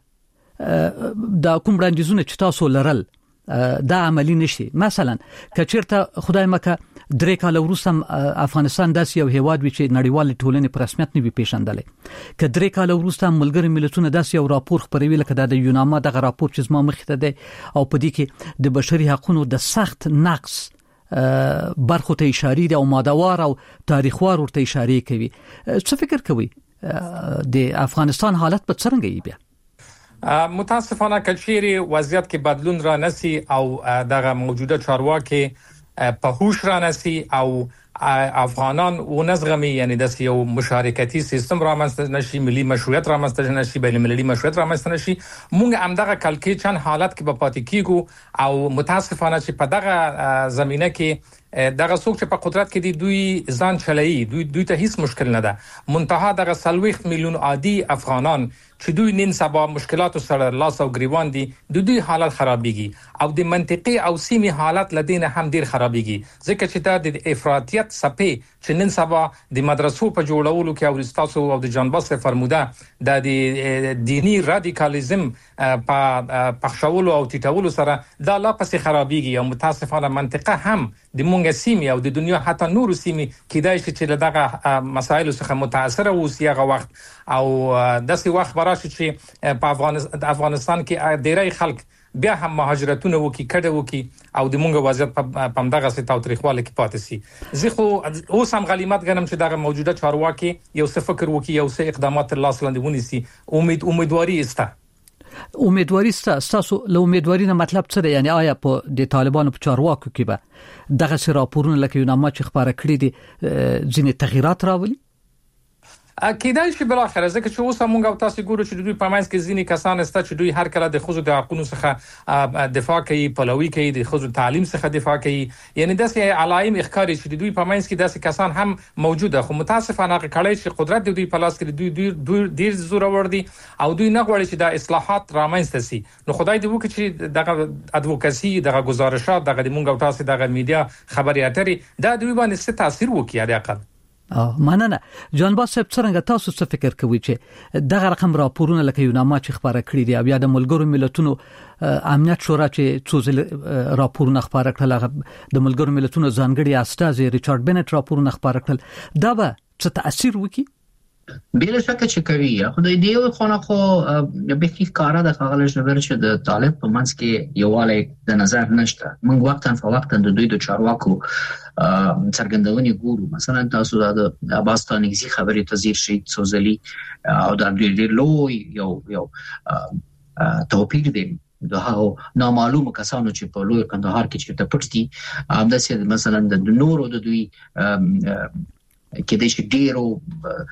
دا کوم وړاندیزونه چې تاسو لرل دا عملی نشي، مثلا کچیرته خدای مکه 3 کال وروسته افغانستان داسې یو هیواد وي چې نړیوال ټولنې په رسمیت نه وي پیژندلې، که 3 کال وروسته ملګری ملتونه داسې یو راپور خپروي لکه د یوناما دغه راپور چې زما مخې ته دی او په دې کې د بشري حقوقو د سخت نقص برخو ته اشاره دي او مادهوار او تاریخوار ورته اشاره کوي. څه فکر کوي د افغانستان حالت په څنګه یې بیا؟ متاسفانه کچيري وضعیت کې بدلون را نسی او دغه موجوده چارواکي په هوش را نسی او افغانان و نزغمی، یعنی د یو مشارکتي سیستم را منځته نشي، ملي مشروعیت را منځته نشي، بین المللي مشروعیت را منځته نشي. مونږ هم دغه کلکې حالت کې په پاتې کیږو او متاسفانه چې په دغه زمينه کې دغه څوک چې په قدرت کې دي دوی ځان چلایي، دوی ته هیڅ مشکل نه ده. منتها دغه 40 میلیون عادي افغانان چې دوی نن سبا مشکلات سره لاس او گریوان دي، دوی حالت خرابيږي او د منطقي او سیمه حالت لدینه هم ډیر خرابيږي، ځکه چې دا د افراطیت سپې چې نن سبا د مدرسو په جوړولو کې او رستاسو او د جانباس فرموده د دینی رادیکالیزم په پخښولو او ټیټولو سره دا لا پسې خرابيږي او متاسفانه منطقه هم د مونږه سیمه او د دنیا حتی نور سیمه کېدای شي چې دغه مسایل څخه متاثر اوسي هغه وخت او داسې وخت براشي چې په افغانستان کې ډېری خلک بیا هم مهاجرتونه وکي، کډه وکي او د مونږه وضعیت په دغه ستاو تاریخواله کې پاتې سي. زه خو اوس هم غلیمت غنم چې دغه موجوده چارواکي یو څه فکر وکي، یو څه اقدامات لاس لاندې ونیسي. امیدواري استه. امیدواري تاسو له امیدواري نه مطلب څه دی؟ یعنی آیا په د طالبانو په چارواکو کې به دغه راپورونه لکه یوناما چې خبره کړې دي ځینې تغیرات راولي؟ کېدای شي بل اخر ځکه چې اوس موږ او تاسو ګورو چې دوی په ماینس کې ځینې کسان است چې دوی هر کله د خزو د حقوقو څخه دفاع کوي، پلوي کوي، د خزو تعلیم څخه دفاع کوي. یعنی داسې علائم اخکاری چې دوی په ماینس کې داسې کسان هم موجوده، خو متاسفانه کړي چې قدرت دوی په لاس کې دوی ډیر زور ور دي او دوی نه غواړي چې د اصلاحات رامنځته شي. نو خدای دې وکړي چې دغه ادوکاسي، دغه گزارشات، دغه موږ او تاسو دغه میډیا خبري اترې دا دوی باندې څه تاثیر وکړي د اقل. مننه. جانباز صاحب څنګه تاسو څه فکر کوئ چې دغه رقم راپورونه لکه یوناما چې خبره کړی دی بیا د ملګرو ملتونو امنیت شورا چې څو راپورونه خبره کړل، د ملګرو ملتونو ځانګړي استاذ ریچارډ بنټ راپورونه خبره کړل، دا به څه تاثیر وکړي؟ بلا شک چې کوي. خو د دې خونه خو به کې کار د خغل شبر چې د طالب په منځ کې یواله د نظر نشته. موږ وختن په وخت د دوی د چارواکو څرګندونې ګورو. مثلا تاسو د عباسطانیزي خبرې تذیر شي سوزلي او د ډېر لوی یو توپیر دی د هغه نامعلومه کسانو چې په لوی کندهار کې چې ته پټ دي. همداسې مثلا د نورو د دوی کې د ډیرو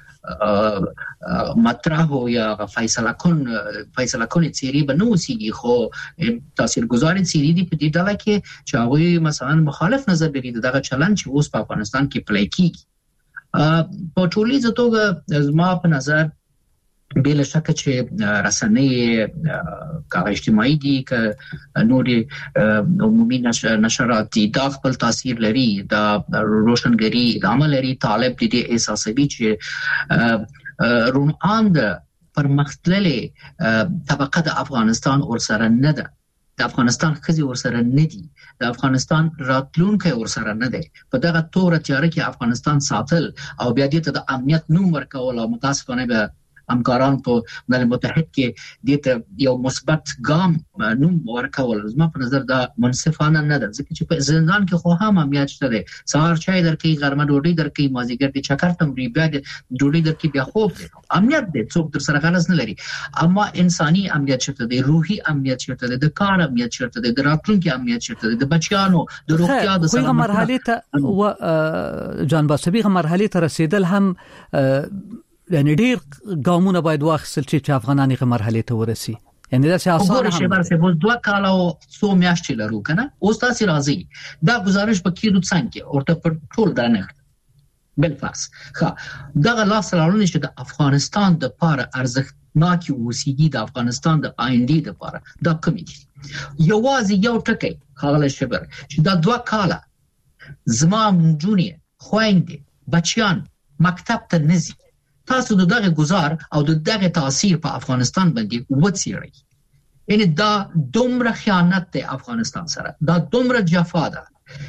مطرح یا فیصله کون سری بنوسیږي، خو تاثیرگذار سری دی په دې ډله کې چې هغه مثلا مخالف نظر لري دغه چلن چې اوس په افغانستان کې پلی کیږي. په ټولیزه توګه زما په نظر بلا شک چې رسنۍ کار اجتماعي دي که نوري عمومي نشرات دي دا خپل تاثیر لري، دا روشنګري د عمل لري. طالب دې احساسوي چې روان د پرمختللې طبقه د افغانستان ورسره نه ده، د افغانستان خزي ورسره نه دي، د افغانستان راتلونکي ورسره نه دی. په دغه تور تیار کې افغانستان ساتل او بیا دې ته د امنیت نوم ورکول او متاسفانه به همکاران په ملل متحد کې دې یو مثبت ګام نوم ورکول زما په نظر دا منصفانه نه ده. ځکه چې په زندان کې خو هم امنیت شته دی، سهار چای درکې، غرمه ډوډۍ درکې، مازیګر د چکر تمرین، بیا د ډوډۍ درکې، بیا خوب دی. امنیت دی، څوک در سره غرض نه لري. اما انساني امنیت شته دی، روحي امنیت شته دی، د کار امنیت شته دی، د راتلونکي امنیت شته دی، د بچیانو د روغتیا د سلامت مرحله ته و جانباز صاحب مرحله ته رسیدل هم یعنی ډیر ګامونه باید واخیستل چې افغانان یې مرحله ته ورسي. یعنی دا سیاست هم شبر سه بوز 2 کال او 100 میاشتې لرو کنه. اوس تاسو راځي دا گزارش پکې د څنګه ورته په ټول دانه بل فرض دا لاس لرونه چې د افغانستان د پاره ارزښتناکي وسیږي، د افغانستان د آینده د پاره دا کمی دي. یوازې یو ټکی خغل شبر چې دا 2 کال زما جونی خويندې بچیان مکتب ته نزي، تاسو دغه گزار او دغه تاثیر په افغانستان باندې وڅیړئ. یعنی دا دومره خیانت دی افغانستان سره، دا دومره جفا ده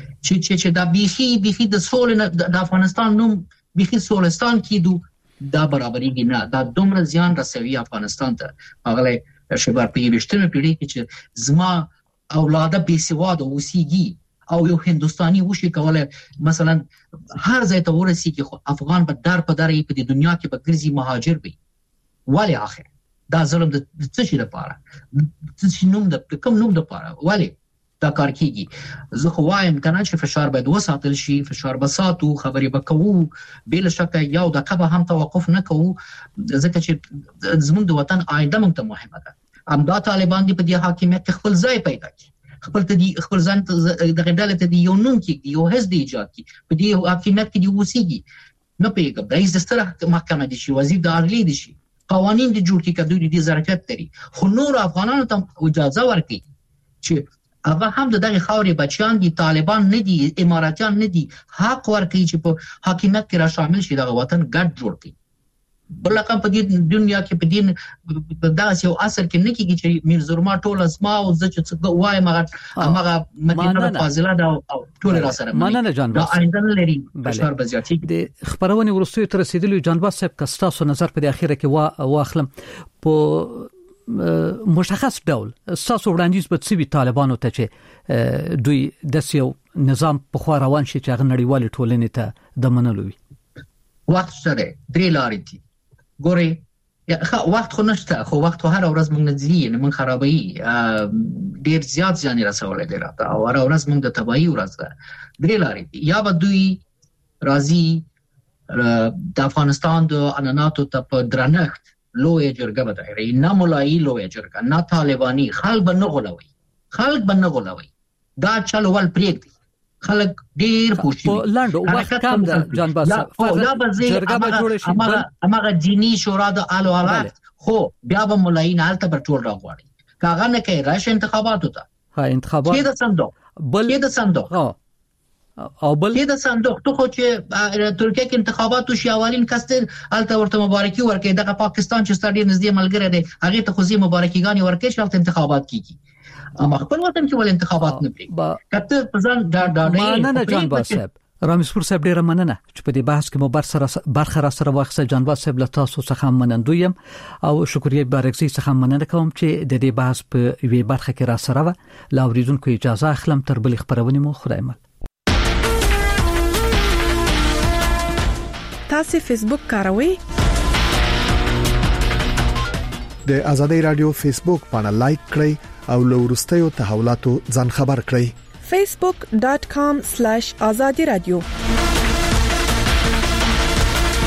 چې دا بیخي د سولې د افغانستان نوم بیخي سولستان کیدو دا برابرۍ نه، دا دومره زیان رسوي افغانستان ته. هغه شبر په 20مه پیړۍ کې چې زما اولاده بې سواده اوسېږي او یو هندستاني وشي کوله مثلا هر ځای ته ورسیږي، خو افغان په در په درې په دنیا کې به ګرځي مهاجر وي. ولی اخر دا ظلم د څه شي لپاره، څه شي نوم د کوم نوم لپاره ولی دا کار کیږي؟ زه خو وایم کنه چې فشار باید وساتل شي، فشار بساتو، خبرې وکړو، بل شک یو دقیقه هم توقف نه کوو، ځکه چې زموږ د وطن آینده موږ ته مهمه ده. امدا طالبان دې په دې حاکمیت خپل ځای پیدا کړي، خپل ځان د غډاله ته دی یو نوم کې یو حزب ایجاد کی په دې حاکمیت کې دی وسیږي. نه پیګم رئیس د ستره محکمه دي شي، وزیر د عدلیه دي شي، قوانین دي جوړ کی کډوري دي ظرفیت لري، خو نور افغانانو ته اجازه ورکړي چې هغه هم دغه خاورې بچیان دي، طالبان نه دي، اماراتیان نه دي، حق ورکړي چې په حاکمیت کې را شامل شي، دغه وطن ګډ جوړ کړي. بل رقم په دې دنیا کې په دې داسې یو اثر کې نه کېږي چې میرزورما ټول اسما او زه چې وایم هغه مدینه فاضله ده او ټول را سره مننه جانباز آینده لري بشار بزیاتی د خبرونه ورستوي تر رسیدلو. جانباز صاحب کستاسو نظر په اخیره کې واخلم په مشخص ډول تاسو وړاندیز به څه وی طالبانو ته چې دوی د یو نظام په خوا روان شي چې هغه نړیوال ټولنې ته د منلو وي؟ وخت سره درې لارې دي. ګوري وخت خو نشته، خو وخت خو هر ورځ موږ نه ځي، نه موږ خرابوي، ډیر زیات ځان رسولې دی راته، او هر ورځ موږ د تباہي ورځ ده. درې لارې یا به دوی راځي د افغانستان د اناناتو ته په درنښت لوی جرګه بدایي، نه مولایي لوی جرګه، نه طالباني، خلک به نه غولوي. دا چل ول پریږدي، خلک ډیر خوشي په لاندو وخت کم ده جان باس جرګه به جوړ شي، هغه دینی شورا د آل حالات، خو بیا به مولایي نه حالت پر ټول راغواړي، کاغه نه کوي راشه انتخابات وته، ها انتخابات کې د صندوق او بل کې د صندوق ته خو چې ترکیه کې انتخابات شي، اولین کس الته ورته مبارکي ورکړي، دغه پاکستان چې ستاسو نږدې ملګری دی هغه ته خو زی مبارکیګانی ورکړي چې الته انتخابات کیږي، اما خپل وطن کې ول انتخابات نه پری کته ځان دا نه جان باس صاحب، رامسپور صاحب ډیره مننه چې په دې بحث کې مو برخه را سره واخصه. جان باس صاحب له تاسو څخه منندویم او شکریا بارکزي څخه مننه کوم چې د دې بحث په وی برخه کې را سره و. لا اوریدونکو اجازه اخلم تر بل خبرونه مو خدای مل. تاسو فیسبوک کاروئ؟ د آزادۍ رادیو فیسبوک باندې لایک کړئ او له وروستیو تحولاتو ځان خبر کړئ. facebook.com/azadi radio